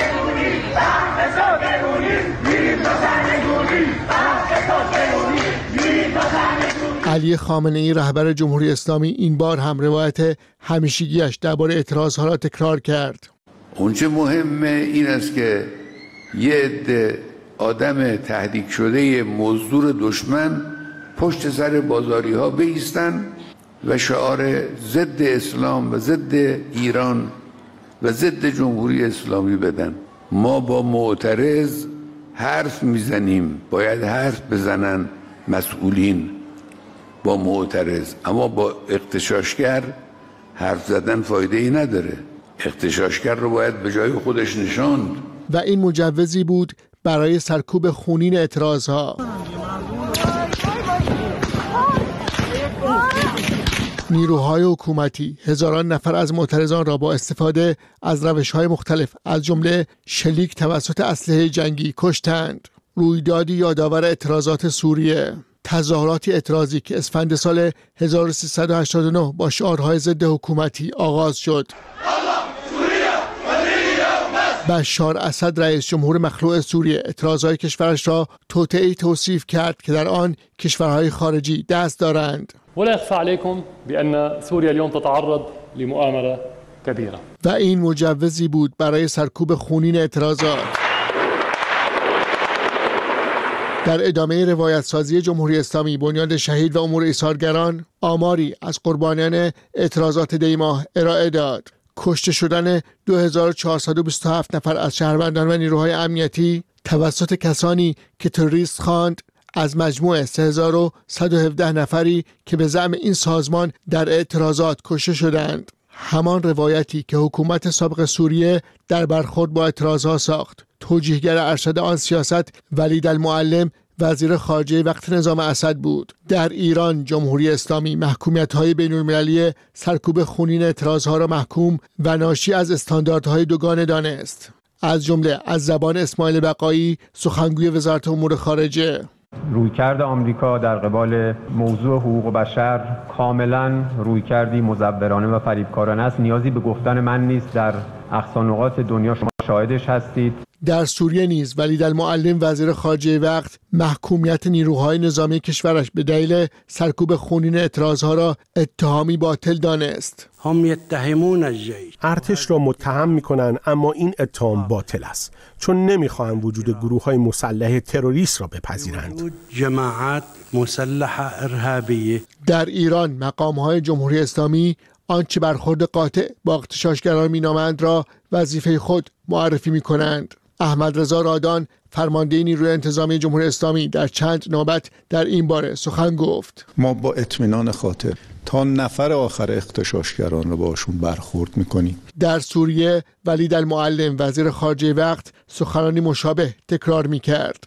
علی خامنه‌ای رهبر جمهوری اسلامی این بار هم روایت همیشگیش درباره اعتراضها را تکرار کرد. اونچه مهمه این است که یه عده آدم تهدید شده مزدور دشمن پشت سر بازاری ها بایستن و شعار ضد اسلام و ضد ایران و ضد جمهوری اسلامی بدن. ما با معترض حرف میزنیم، باید حرف بزنن مسئولین با معترض، اما با اغتشاشگر حرف زدن فایده ای نداره. اغتشاشگر رو باید به جای خودش نشاند. و این مجوزی بود برای سرکوب خونین اعتراضها. نیروهای حکومتی هزاران نفر از معترضان را با استفاده از روش‌های مختلف از جمله شلیک توسط اسلحه جنگی کشتند. رویدادی یادآور اعتراضات سوریه. تظاهراتی اعتراضی که اسفند سال 1389 با شعارهای ضد حکومتی آغاز شد. بشار اسد رئیس جمهور مخلوع سوریه اعتراضهای کشورش را توطئه‌ای توصیف کرد که در آن کشورهای خارجی دست دارند. ولا يخفى عليكم بأن سوريا اليوم تتعرض لمؤامرة كبيرة. و این مجوزی بود برای سرکوب خونین اعتراضات. در ادامه روایت سازی جمهوری اسلامی، بنیاد شهید و امور ایثارگران آماری از قربانیان اعتراضات دیماه ارائه داد. کشته شدن 2427 نفر از شهروندان و نیروهای امنیتی توسط کسانی که تروریست خواند از مجموع 3117 نفری که به زعم این سازمان در اعتراضات کشته شدند. همان روایتی که حکومت سابق سوریه در برخورد با اعتراضها ساخت. توجیهگر ارشد آن سیاست ولید المعلم وزیر خارجه وقت نظام اسد بود. در ایران جمهوری اسلامی محکومیت‌های بین‌المللی سرکوب خونین اعتراض‌ها را محکوم و ناشی از استانداردهای دوگانه دانست. از جمله از زبان اسماعیل بقایی، سخنگوی وزارت امور خارجه: رویکرد آمریکا در قبال موضوع حقوق بشر کاملا رویکردی مزورانه و فریبکارانه است. نیازی به گفتن من نیست، در اقصانقاط دنیا شما شاهدش هستید. در سوریه نیز ولیدالمعلم وزیر خارجه وقت محکومیت نیروهای نظامی کشورش به دلیل سرکوب خونین اعتراضها را اتهامی باطل دانست. ارتش را متهم می‌کنند، اما این اتهام باطل است، چون نمی‌خواهند وجود گروه‌های مسلح تروریست را بپذیرند. در ایران مقام‌های جمهوری اسلامی آنچه برخورد قاطع با اغتشاشگران می‌نامند را وظیفه خود معرفی می‌کنند. احمد رضا رادان، فرمانده نیروی انتظامی جمهوری اسلامی، در چند نوبت در این باره سخن گفت: ما با اطمینان خاطر تا نفر آخر اغتشاشگران رو باشون برخورد میکنیم. در سوریه ولیدالمعلم وزیر خارجه وقت سخنانی مشابه تکرار میکرد: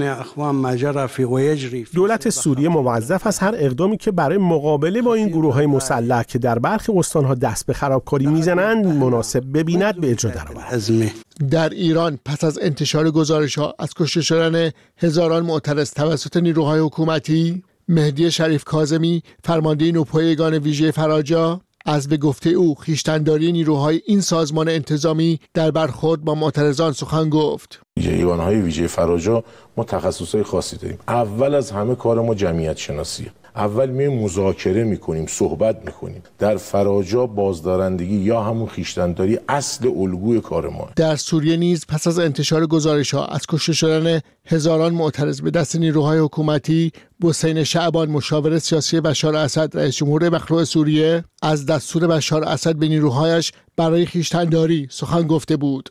دولت سوریه موظف است هر اقدامی که برای مقابله با این گروه‌های مسلح که در برخی استان‌ها دست به خرابکاری میزنند مناسب ببیند به اجرا درآورد. در ایران پس از انتشار گزارش‌ها از کشته شدن هزاران معترض توسط نیروهای حکومتی، مهدی شریف کاظمی، فرمانده نوپای یگان ویژه فراجا، از به گفته او خویشتن‌داری نیروهای این سازمان انتظامی در برخورد با معترضان سخن گفت: یگانهای ویژه فراجا ما تخصصهای خاصی داریم. اول از همه کار ما جمعیت شناسیه. اول مذاکره میکنیم، صحبت میکنیم. در فراجا بازدارندگی یا همون خویشتن‌داری اصل الگوی کار ما. در سوریه نیز پس از انتشار گزارش‌ها از کشته شدن هزاران معترض به دست نیروهای حکومتی، حسین شعبان، مشاور سیاسی بشار اسد رئیس جمهور مخلوع سوریه، از دستور بشار اسد به نیروهایش برای خویشتن‌داری سخن گفته بود.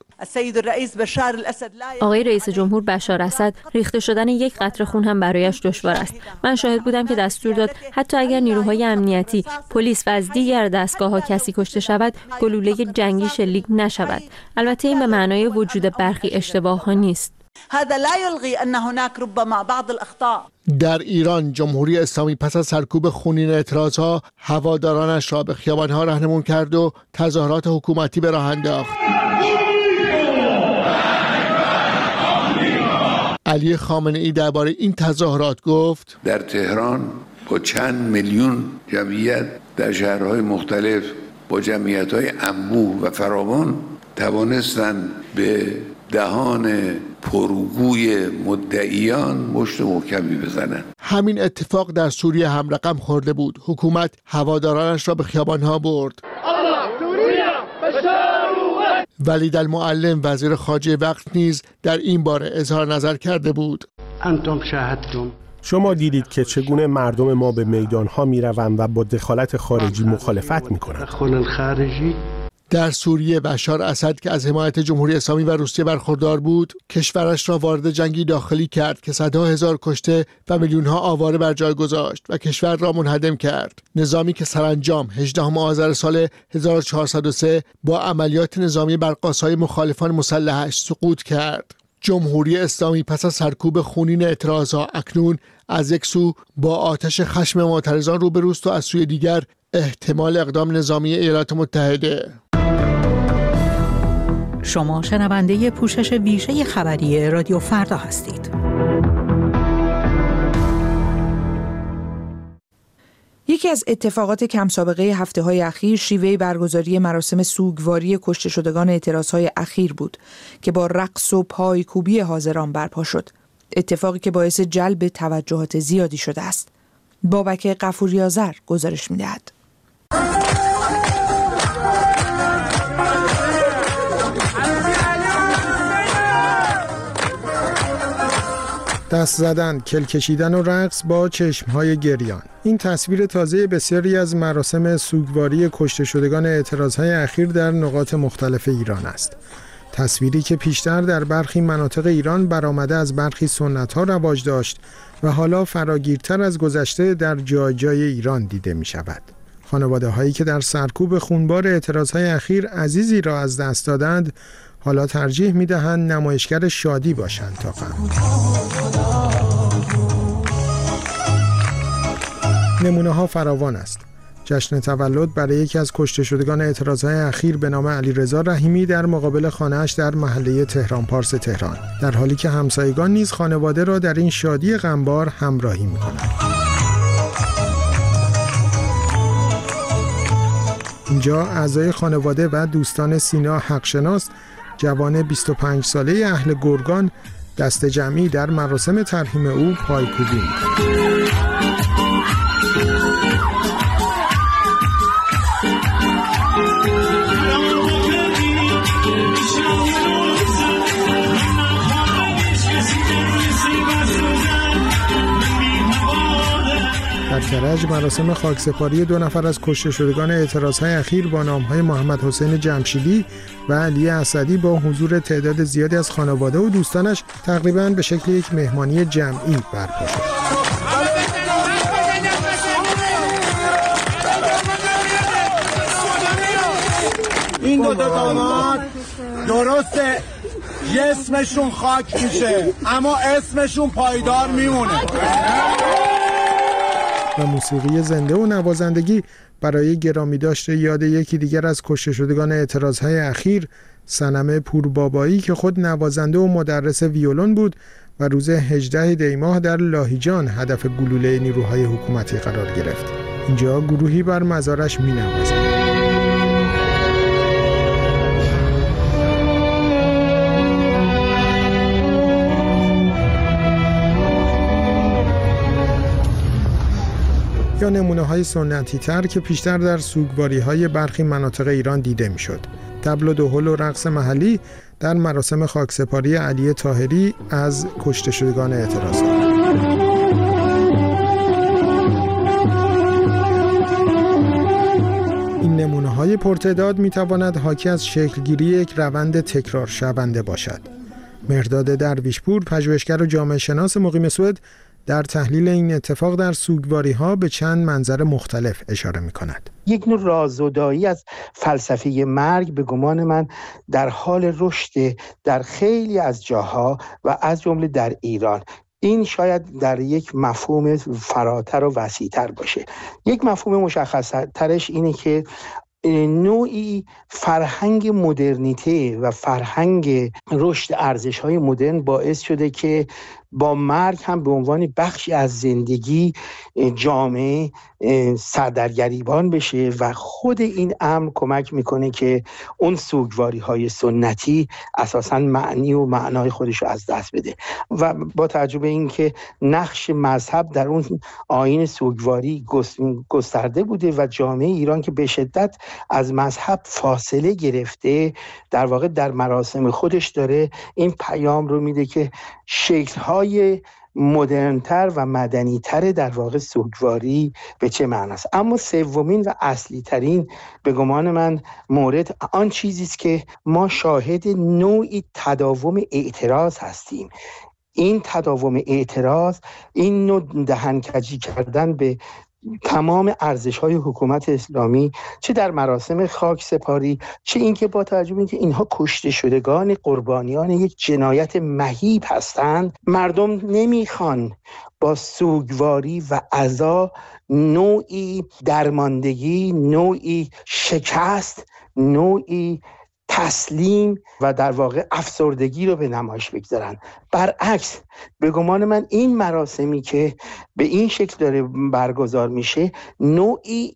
آقای رئیس جمهور بشار اسد ریخته شدن یک قطره خون هم برایش دشوار است. من شاهد بودم که دستور داد حتی اگر نیروهای امنیتی، پلیس و از دیگر دستگاه‌ها کسی کشته شود، گلوله جنگی شلیک نشود. البته این به معنای وجود برخی اشتباه‌ها نیست. هذا لا يلغي ان هناك ربما بعض الاخطاء. در ایران جمهوری اسلامی پس از سرکوب خونین اعتراضها هوادارانش را به خیابان‌ها راهنمون کرد و تظاهرات حکومتی به راه انداخت. علی خامنه‌ای درباره این تظاهرات گفت: در تهران با چند میلیون جمعیت در شهرهای مختلف با جمعیت‌های انبوه و فراوان توانستند به دهان پرگوی مدعیان مشت محکمی بزنند. همین اتفاق در سوریه هم رقم خورده بود. حکومت هوادارانش را به خیابان‌ها برد. ولیدالمعلم وزیر خارجه وقت نیز در این باره اظهار نظر کرده بود: شما دیدید که چگونه مردم ما به میدان‌ها می‌روند و با دخالت خارجی مخالفت می‌کنند. در سوریه بشار اسد که از حمایت جمهوری اسلامی و روسیه برخوردار بود، کشورش را وارد جنگی داخلی کرد که صدها هزار کشته و میلیون‌ها آواره بر جای گذاشت و کشور را منهدم کرد. نظامی که سرانجام 18 آذر سال 1403 با عملیات نظامی بر قاسای مخالفان مسلحش سقوط کرد. جمهوری اسلامی پس از سرکوب خونین اعتراضها اکنون از یک سو با آتش خشم معترضان روبروست و از سوی دیگر احتمال اقدام نظامی ایالات متحده. شما شنونده پوشش ویژه خبری رادیو فردا هستید. یکی از اتفاقات کم سابقه هفته‌های اخیر شیوه برگزاری مراسم سوگواری کشته شدگان اعتراضهای اخیر بود که با رقص و پایکوبی حاضران برپا شد. اتفاقی که باعث جلب توجهات زیادی شده است. بابک غفوری‌آذر گزارش می‌دهد. دست زدن، کل کشیدن و رقص با چشمهای گریان. این تصویر تازه بسیاری از مراسم سوگواری کشته شدگان اعتراضهای اخیر در نقاط مختلف ایران است. تصویری که پیشتر در برخی مناطق ایران برآمده از برخی سنت‌ها رواج داشت و حالا فراگیرتر از گذشته در جای جای ایران دیده می شود. خانواده‌هایی که در سرکوب خونبار اعتراضهای اخیر عزیزی را از دست دادند، حالا ترجیح می‌دهند نمایشگر شادی باشند تا غم. نمونه ها فراوان است. جشن تولد برای یکی از کشته شدگان اعتراضهای اخیر به نام علیرضا رحیمی در مقابل خانه‌اش در محله تهران پارس تهران، در حالی که همسایگان نیز خانواده را در این شادی غمبار همراهی می‌کنند. اینجا اعضای خانواده و دوستان سینا حقشناس، جوان 25 ساله اهل گرگان، دست جمعی در مراسم ترحیم او پایکوبی می‌کنند. در کرج مراسم خاکسپاری 2 نفر از کشته شدگان اعتراضهای اخیر با نام‌های محمد حسین جمشیدی و علی اسدی با حضور تعداد زیادی از خانواده و دوستانش تقریباً به شکل یک مهمانی جمعی برپا شد. این دو داماد درسته جسمشون خاک میشه اما اسمشون پایدار میمونه. و موسیقی زنده و نوازندگی برای گرامی داشته یاد یکی دیگر از کشته شدگان اعتراضهای اخیر، صنم پوربابایی که خود نوازنده و مدرس ویولون بود و روز 18 دی ماه در لاهیجان هدف گلوله نیروهای حکومتی قرار گرفت. اینجا گروهی بر مزارش می‌نوازند. یا نمونه‌های سنتی تر که پیشتر در سوگواری‌های برخی مناطق ایران دیده می‌شد. طبل و دهل و رقص محلی در مراسم خاکسپاری علی طاهری از کشته شدگان اعتراضات. این نمونه‌های پرتعداد می‌تواند حاکی از شکلگیری یک روند تکرار شونده باشد. مهرداد درویشپور، پژوهشگر و جامعه شناس مقیم سوئد، در تحلیل این اتفاق در سوگواری‌ها به چند منظر مختلف اشاره می‌کند. یک نوع رازودایی از فلسفه مرگ به گمان من در حال رشد در خیلی از جاها و از جمله در ایران. این شاید در یک مفهوم فراتر و وسیع‌تر باشه. یک مفهوم مشخص‌ترش اینه که نوعی فرهنگ مدرنیته و فرهنگ رشد ارزش‌های مدرن باعث شده که با مرگ هم به عنوان بخشی از زندگی جامعه سردرگریبان بشه و خود این امر کمک میکنه که اون سوگواری‌های سنتی اساساً معنی و معنای خودش رو از دست بده. و با توجه به اینکه نقش مذهب در اون آیین سوگواری گسترده بوده و جامعه ایران که به شدت از مذهب فاصله گرفته، در واقع در مراسم خودش داره این پیام رو میده که شکل‌های مدرن‌تر و مدنی‌تر در واقع سوگواری به چه معناست. اما سومین و اصلی ترین به گمان من مورد آن چیزی است که ما شاهد نوعی تداوم اعتراض هستیم. این تداوم اعتراض، این نوع دهنکجی کردن به تمام ارزش‌های حکومت اسلامی، چه در مراسم خاکسپاری، چه اینکه با توجه به اینکه اینها کشته شدگان قربانیان یک جنایت مهیب هستند، مردم نمیخوان با سوگواری و عزا نوعی درماندگی، نوعی شکست، نوعی تسلیم و در واقع افسردگی رو به نمایش بگذارن. برعکس به گمان من این مراسمی که به این شکل داره برگزار میشه نوعی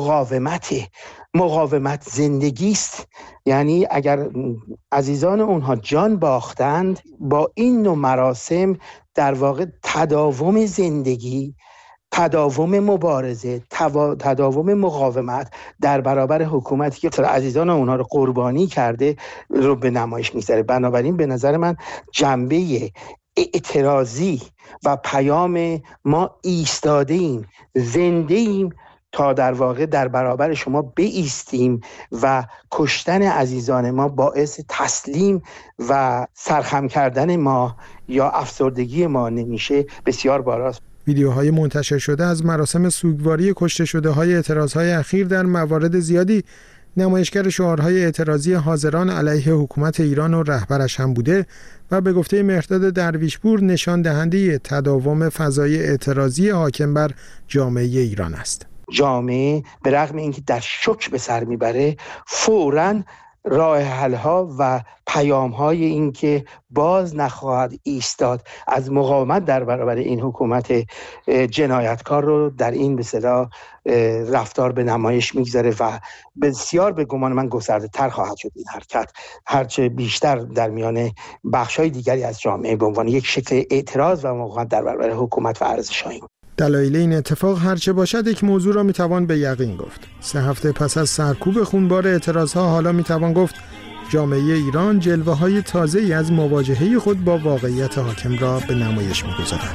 مقاومت زندگی است. یعنی اگر عزیزان اونها جان باختند، با این نوع مراسم در واقع تداوم زندگی، تداوم مبارزه، تداوم مقاومت در برابر حکومتی که عزیزان اونها رو قربانی کرده رو به نمایش می‌گذاره. بنابراین به نظر من جنبه اعتراضی و پیام ما ایستاده ایم، زنده ایم تا در واقع در برابر شما بایستیم و کشتن عزیزان ما باعث تسلیم و سرخم کردن ما یا افسردگی ما نمیشه، بسیار باراست. ویدیوهای منتشر شده از مراسم سوگواری کشته شده های اعتراضهای اخیر در موارد زیادی نمایشگر شعارهای اعتراضی حاضران علیه حکومت ایران و رهبرش هم بوده و به گفته مهرداد درویشپور نشان دهنده تداوم فضای اعتراضی حاکم بر جامعه ایران است. جامعه به رغم اینکه در شوک به سر میبره، فوراً راه حل‌ها و پیام‌های این که باز نخواهد ایستاد از مقاومت در برابر این حکومت جنایتکار رو در این به اصطلاح رفتار به نمایش میگذاره و بسیار به گمان من گسترده‌تر خواهد شد این حرکت، هرچه بیشتر در میان بخش‌های دیگری از جامعه به عنوان یک شکل اعتراض و مقاومت در برابر حکومت و ارزش‌های. دلایل این اتفاق هرچه باشد یک موضوع را میتوان به یقین گفت. 3 هفته پس از سرکوب خونبار اعتراضها حالا میتوان گفت جامعه ایران جلوه‌های تازه‌ای از مواجهه خود با واقعیت حاکم را به نمایش می‌گذارد.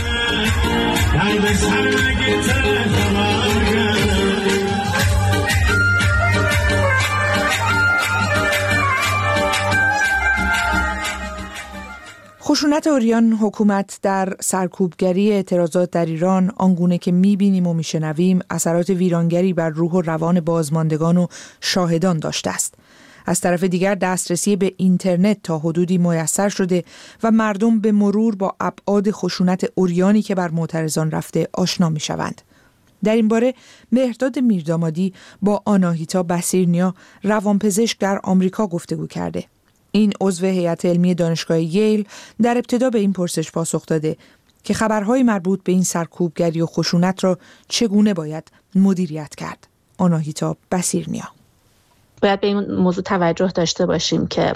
خشونت عریان حکومت در سرکوبگری اعتراضات در ایران آنگونه که می‌بینیم و می‌شنویم اثرات ویرانگری بر روح و روان بازماندگان و شاهدان داشته است. از طرف دیگر دسترسی به اینترنت تا حدودی میسر شده و مردم به مرور با ابعاد خشونت عریانی که بر معترضان رفته آشنا می‌شوند. در این باره مهرداد میردامادی با آناهیتا بصیرنیا روانپزشک در آمریکا گفتگو کرده. این عضو هیئت علمی دانشگاه ییل در ابتدا به این پرسش پاسخ داده که خبرهای مربوط به این سرکوبگری و خشونت را چگونه باید مدیریت کرد. آناهیتا بصیرنیا: باید به این موضوع توجه داشته باشیم که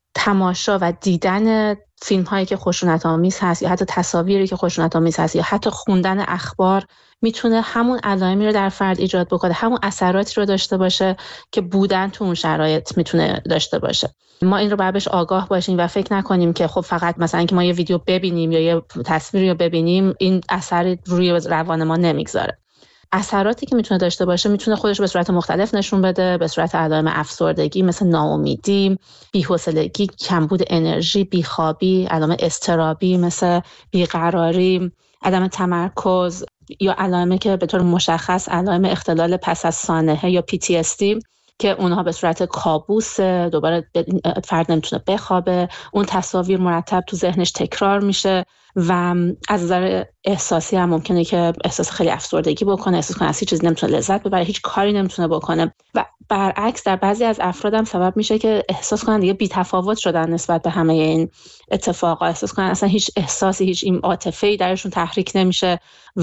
تماشا و دیدن فیلم هایی که خشونت آمیز هست یا حتی تصاویری که خشونت آمیز هست یا حتی خوندن اخبار میتونه همون علائمی رو در فرد ایجاد بکنه، همون اثراتی رو داشته باشه که بودن تو اون شرایط میتونه داشته باشه. ما این رو باید بهش آگاه باشیم و فکر نکنیم که خب فقط مثلا که ما یه ویدیو ببینیم یا یه تصویری رو ببینیم این اثر روی روان ما نمیگذاره. اثراتی که میتونه داشته باشه میتونه خودش به صورت مختلف نشون بده، به صورت علائم افسردگی مثل ناامیدی، بی‌حوصلگی، کمبود انرژی، بیخوابی، علائم اضطرابی مثل بیقراری، عدم تمرکز، یا علائمی که به طور مشخص علائم اختلال پس از سانحه یا PTSD که اونها به صورت کابوس، دوباره فرد نمیتونه بخوابه، اون تصاویر مرتب تو ذهنش تکرار میشه و از نظر احساسی هم ممکنه که احساس خیلی افسردگی بکنه، احساس کنه از هیچ چیزی نمیتونه لذت ببره، هیچ کاری نمیتونه بکنه و برعکس در بعضی از افراد هم سبب میشه که احساس کنن دیگه بی‌تفاوت شدن نسبت به همه این اتفاقا، احساس کنن اصلا هیچ احساسی، هیچ این عاطفه‌ای درشون تحریک نمیشه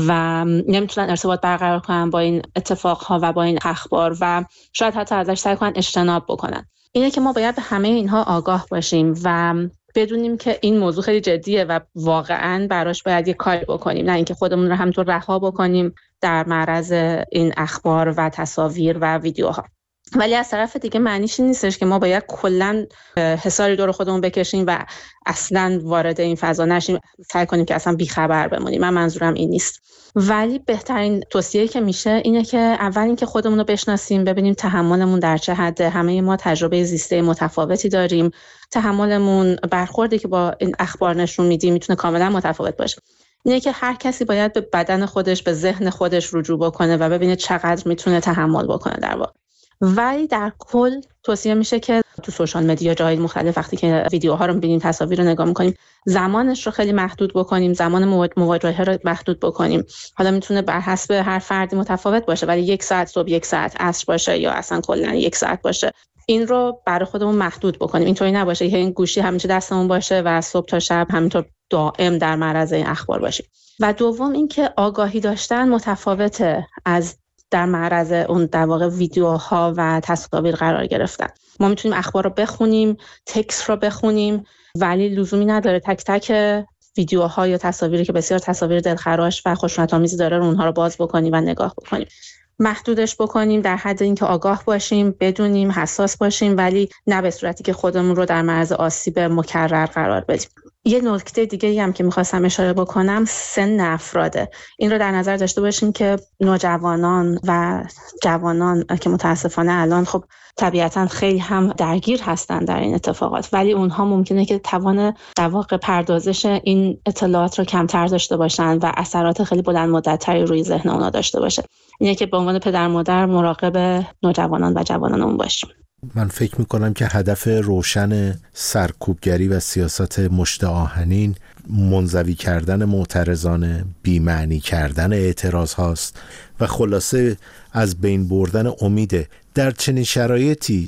و نمیتونن ارتباط برقرار کنن با این اتفاقها و با این اخبار و شاید حتی ازش سعی کنن اجتناب بکنن. اینه که ما باید به همه اینها آگاه باشیم و بدونیم که این موضوع خیلی جدیه و واقعاً براش باید یه کاری بکنیم، نه اینکه خودمون رو همینطور رها بکنیم در معرض این اخبار و تصاویر و ویدیوها. ولی از طرف دیگه معنیش این نیستش که ما باید کلاً حصاری دور خودمون بکشیم و اصلاً وارد این فضا نشیم، سعی کنیم که اصلا بیخبر بمونیم. من منظورم این نیست. ولی بهترین توصیه‌ای که میشه اینه که اول اینکه خودمون رو بشناسیم، ببینیم تحملمون در چه حده. همه ما تجربه زیسته متفاوتی داریم، تحملمون، برخوردی که با این اخبار نشون میدیم میتونه کاملا متفاوت باشه. اینه که هر کسی باید به بدن خودش، به ذهن خودش رجوع بکنه و ببینه چقدر میتونه تحمل بکنه در واقع. ولی در کل توصیه میشه که تو سوشال مدیا جای مختلف وقتی که ویدیوها رو می‌بینیم، تصاویر رو نگاه می‌کنیم، زمانش رو خیلی محدود بکنیم، زمان مواجهه رو محدود بکنیم. حالا میتونه بر حسب هر فردی متفاوت باشه، ولی 1 ساعت صبح، 1 ساعت عصر باشه یا اصلا کلا 1 ساعت باشه. این رو برای خودمون محدود بکنیم. اینطوری نباشه که این گوشی همیشه دستمون باشه و صبح تا شب همینطور دائم در معرض این اخبار باشیم. و دوم اینکه آگاهی داشتن متفاوته از در معرض اون در واقع ویدیوها و تصاویر قرار گرفتن. ما میتونیم اخبار رو بخونیم، تکست رو بخونیم، ولی لزومی نداره تک تک ویدیوها یا تصاویری که بسیار تصاویر دلخراش و خشونت‌آمیزی داره رو اونها رو باز بکنیم و نگاه بکنیم. محدودش بکنیم در حد اینکه آگاه باشیم، بدونیم، حساس باشیم، ولی نه به صورتی که خودمون رو در معرض آسیب مکرر قرار بدیم. یه نکته دیگه هم که میخواستم اشاره بکنم سن افراده. این رو در نظر داشته باشیم که نوجوانان و جوانان که متاسفانه الان خب طبیعتاً خیلی هم درگیر هستن در این اتفاقات، ولی اونها ممکنه که توان در واقع پردازش این اطلاعات رو کمتر داشته باشن و اثرات خیلی بلند مدت‌تری روی ذهن اونها داشته باشه. اینه که به عنوان پدر مادر مراقب نوجوانان و جوانانمون باشیم. من فکر میکنم که هدف روشن سرکوبگری و سیاست مشت آهنین منزوی کردن معترضان، بی‌معنی کردن اعتراض هاست و خلاصه از بین بردن امیده. در چنین شرایطی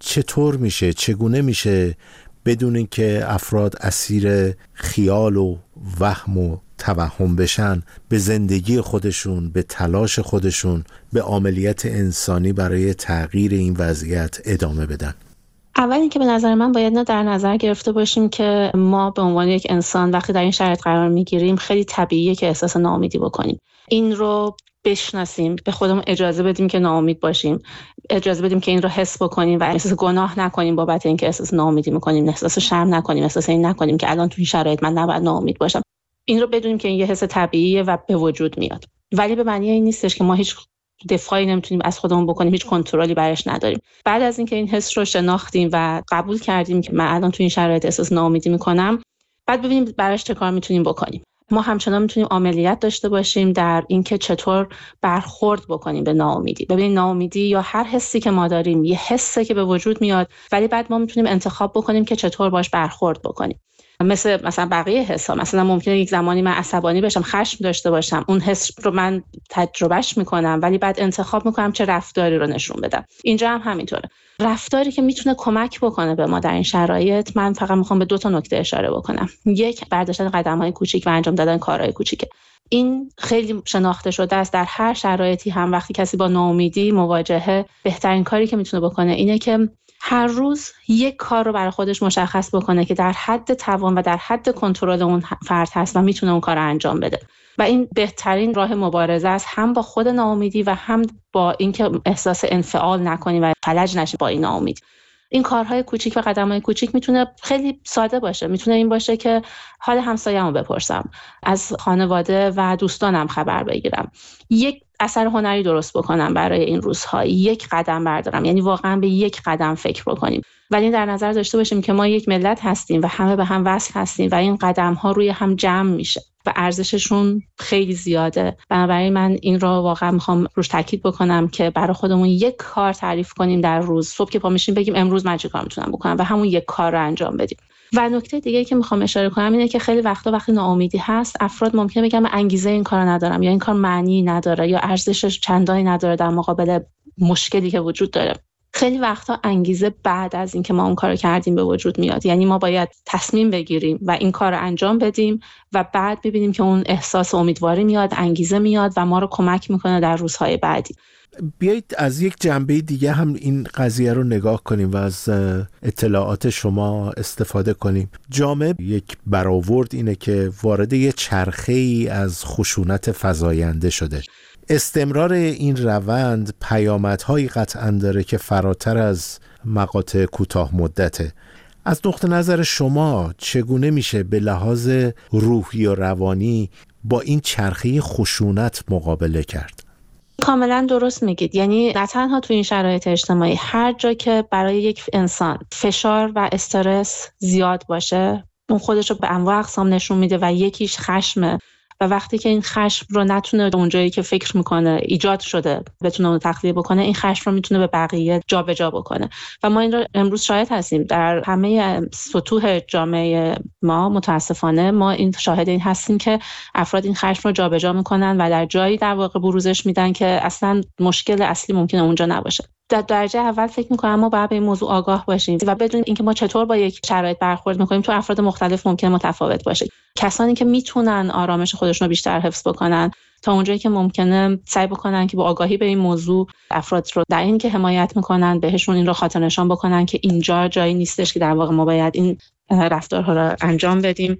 چگونه میشه بدون اینکه افراد اسیر خیال و وهم و توهم بشن به زندگی خودشون، به تلاش خودشون، به عملیات انسانی برای تغییر این وضعیت ادامه بدن؟ اول اینکه به نظر من باید در نظر گرفته باشیم که ما به عنوان یک انسان وقتی در این شرایط قرار میگیریم خیلی طبیعیه که احساس ناامیدی بکنیم. این رو بشناسیم، به خودمون اجازه بدیم که ناامید باشیم، اجازه بدیم که این رو حس بکنیم و احساس گناه نکنیم بابت اینکه احساس ناامیدی میکنیم، احساس شرم نکنیم، احساس این نکنیم که الان تو این شرایط من نباید ناامید باشم. این رو بدونیم که این یه حس طبیعیه و به وجود میاد، ولی به معنی این نیستش که ما هیچ دفاعی نمیتونیم از خودمون بکنیم، هیچ کنترلی برش نداریم. بعد از اینکه این حس رو شناختیم و قبول کردیم که من الان تو این شرایط احساس ناامیدی میکنم، بعد ببینیم براش چه کار میتونیم بکنیم. ما همچنان میتونیم عملیات داشته باشیم در اینکه چطور برخورد بکنیم به ناامیدی. ببینید ناامیدی یا هر حسی که ما داریم یه حسی که به وجود میاد، ولی بعد ما میتونیم انتخاب بکنیم که چطور باش برخورد بکنیم. مثلا بقیه حسا، مثلا ممکنه یک زمانی من عصبانی بشم، خشم داشته باشم، اون حس رو من تجربهش میکنم ولی بعد انتخاب میکنم چه رفتاری رو نشون بدم. اینجا هم همینطوره. رفتاری که میتونه کمک بکنه به ما در این شرایط، من فقط میخوام به 2 نکته اشاره بکنم. یک، برداشتن قدم‌های کوچیک و انجام دادن کارهای کوچیک. این خیلی شناخته شده است. در هر شرایطی هم وقتی کسی با ناامیدی مواجهه، بهترین کاری که میتونه بکنه اینه که هر روز یک کار رو برای خودش مشخص بکنه که در حد توان و در حد کنترل اون فرد هست و میتونه اون کار رو انجام بده. و این بهترین راه مبارزه است، هم با خود ناامیدی و هم با اینکه احساس انفعال نکنی و فلج نشی با این ناامیدی. این کارهای کوچیک و قدم‌های کوچیک میتونه خیلی ساده باشه. میتونه این باشه که حال همسایه‌مو بپرسم، از خانواده و دوستانم خبر بگیرم، یک اثر هنری درست بکنم برای این روزها، یک قدم بردارم، یعنی واقعا به یک قدم فکر بکنیم. ولی در نظر داشته باشیم که ما یک ملت هستیم و همه به هم وصل هستیم و این قدم‌ها روی هم جمع میشه و ارزششون خیلی زیاده. بنابراین من این رو واقعا میخوام روش تاکید بکنم که برای خودمون یک کار تعریف کنیم در روز. صبح که پا میشیم بگیم امروز من چه کار میتونم بکنم و همون یک کار رو انجام بدیم. و نکته دیگه که میخوام اشاره کنم اینه که خیلی وقتی ناامیدی هست، افراد ممکنه بگن من انگیزه این کارو ندارم، یا این کار معنی نداره، یا ارزشش چندانی نداره در مقابل مشکلی که وجود داره. خیلی وقتا انگیزه بعد از اینکه ما اون کارو کردیم به وجود میاد. یعنی ما باید تصمیم بگیریم و این کارو انجام بدیم و بعد ببینیم که اون احساس امیدواری میاد، انگیزه میاد و ما رو کمک میکنه در روزهای بعدی. بیایید از یک جنبه دیگه هم این قضیه رو نگاه کنیم و از اطلاعات شما استفاده کنیم. جامعه یک برآورد اینه که وارد یه چرخه‌ای از خشونت فزاینده شده. استمرار این روند پیامدهایی قطعاً داره که فراتر از مقاطع کوتاه مدته. از نقطه نظر شما چگونه میشه به لحاظ روحی و روانی با این چرخه خشونت مقابله کرد؟ کاملا درست میگید. یعنی نه تنها تو این شرایط اجتماعی، هر جا که برای یک انسان فشار و استرس زیاد باشه، اون خودش رو به انواع اقسام نشون میده و یکیش خشمه و وقتی که این خشم رو نتونه اونجایی که فکر میکنه ایجاد شده بتونه اون تخلیه بکنه، این خشم رو میتونه به بقیه جابجا بکنه. و ما این رو امروز شاهد هستیم در همه سطوح جامعه ما. متاسفانه ما این شاهد این هستیم که افراد این خشم رو جابجا میکنن و در جایی در واقع بروزش میدن که اصلا مشکل اصلی ممکنه اونجا نباشه. در درجه اول فکر می‌کنم ما باید به این موضوع آگاه باشیم و بدونیم اینکه ما چطور با یک شرایط برخورد می‌کنیم. تو افراد مختلف ممکنه متفاوت باشه. کسانی که میتونن آرامش خودشون رو بیشتر حفظ بکنن، تا اونجایی که ممکنه سعی بکنن که با آگاهی به این موضوع افراد رو در این که حمایت می‌کنن، بهشون این رو خاطر نشان بکنن که اینجا جایی نیستش که در واقع ما باید این رفتارها رو انجام بدیم.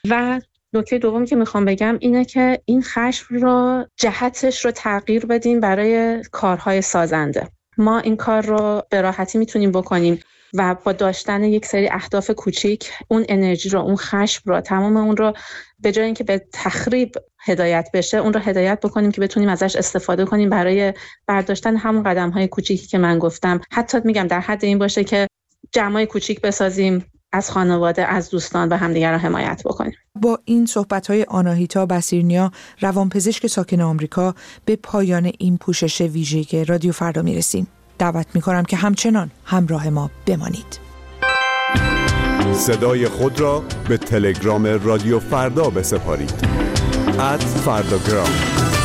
و نکته دومی که میخوام بگم اینه که این خشم رو جهتش رو تغییر بدیم برای کارهای سازنده. ما این کار رو به راحتی میتونیم بکنیم و با داشتن یک سری اهداف کوچیک اون انرژی رو، اون خشم رو، تمام اون رو به جای اینکه به تخریب هدایت بشه، اون رو هدایت بکنیم که بتونیم ازش استفاده کنیم برای برداشتن همون قدم‌های کوچیکی که من گفتم. حتی میگم در حد این باشه که جمعای کوچیک بسازیم، از خانواده، از دوستان و همدیگر رو حمایت بکنیم. با این صحبت‌های آناهیتا بصیرنیا، روانپزشک ساکن آمریکا، به پایان این پوشش ویژه رادیو فردا میرسیم. دعوت می‌کنم که همچنان همراه ما بمانید. صدای خود را به تلگرام رادیو فردا بسپارید. @فرداگرام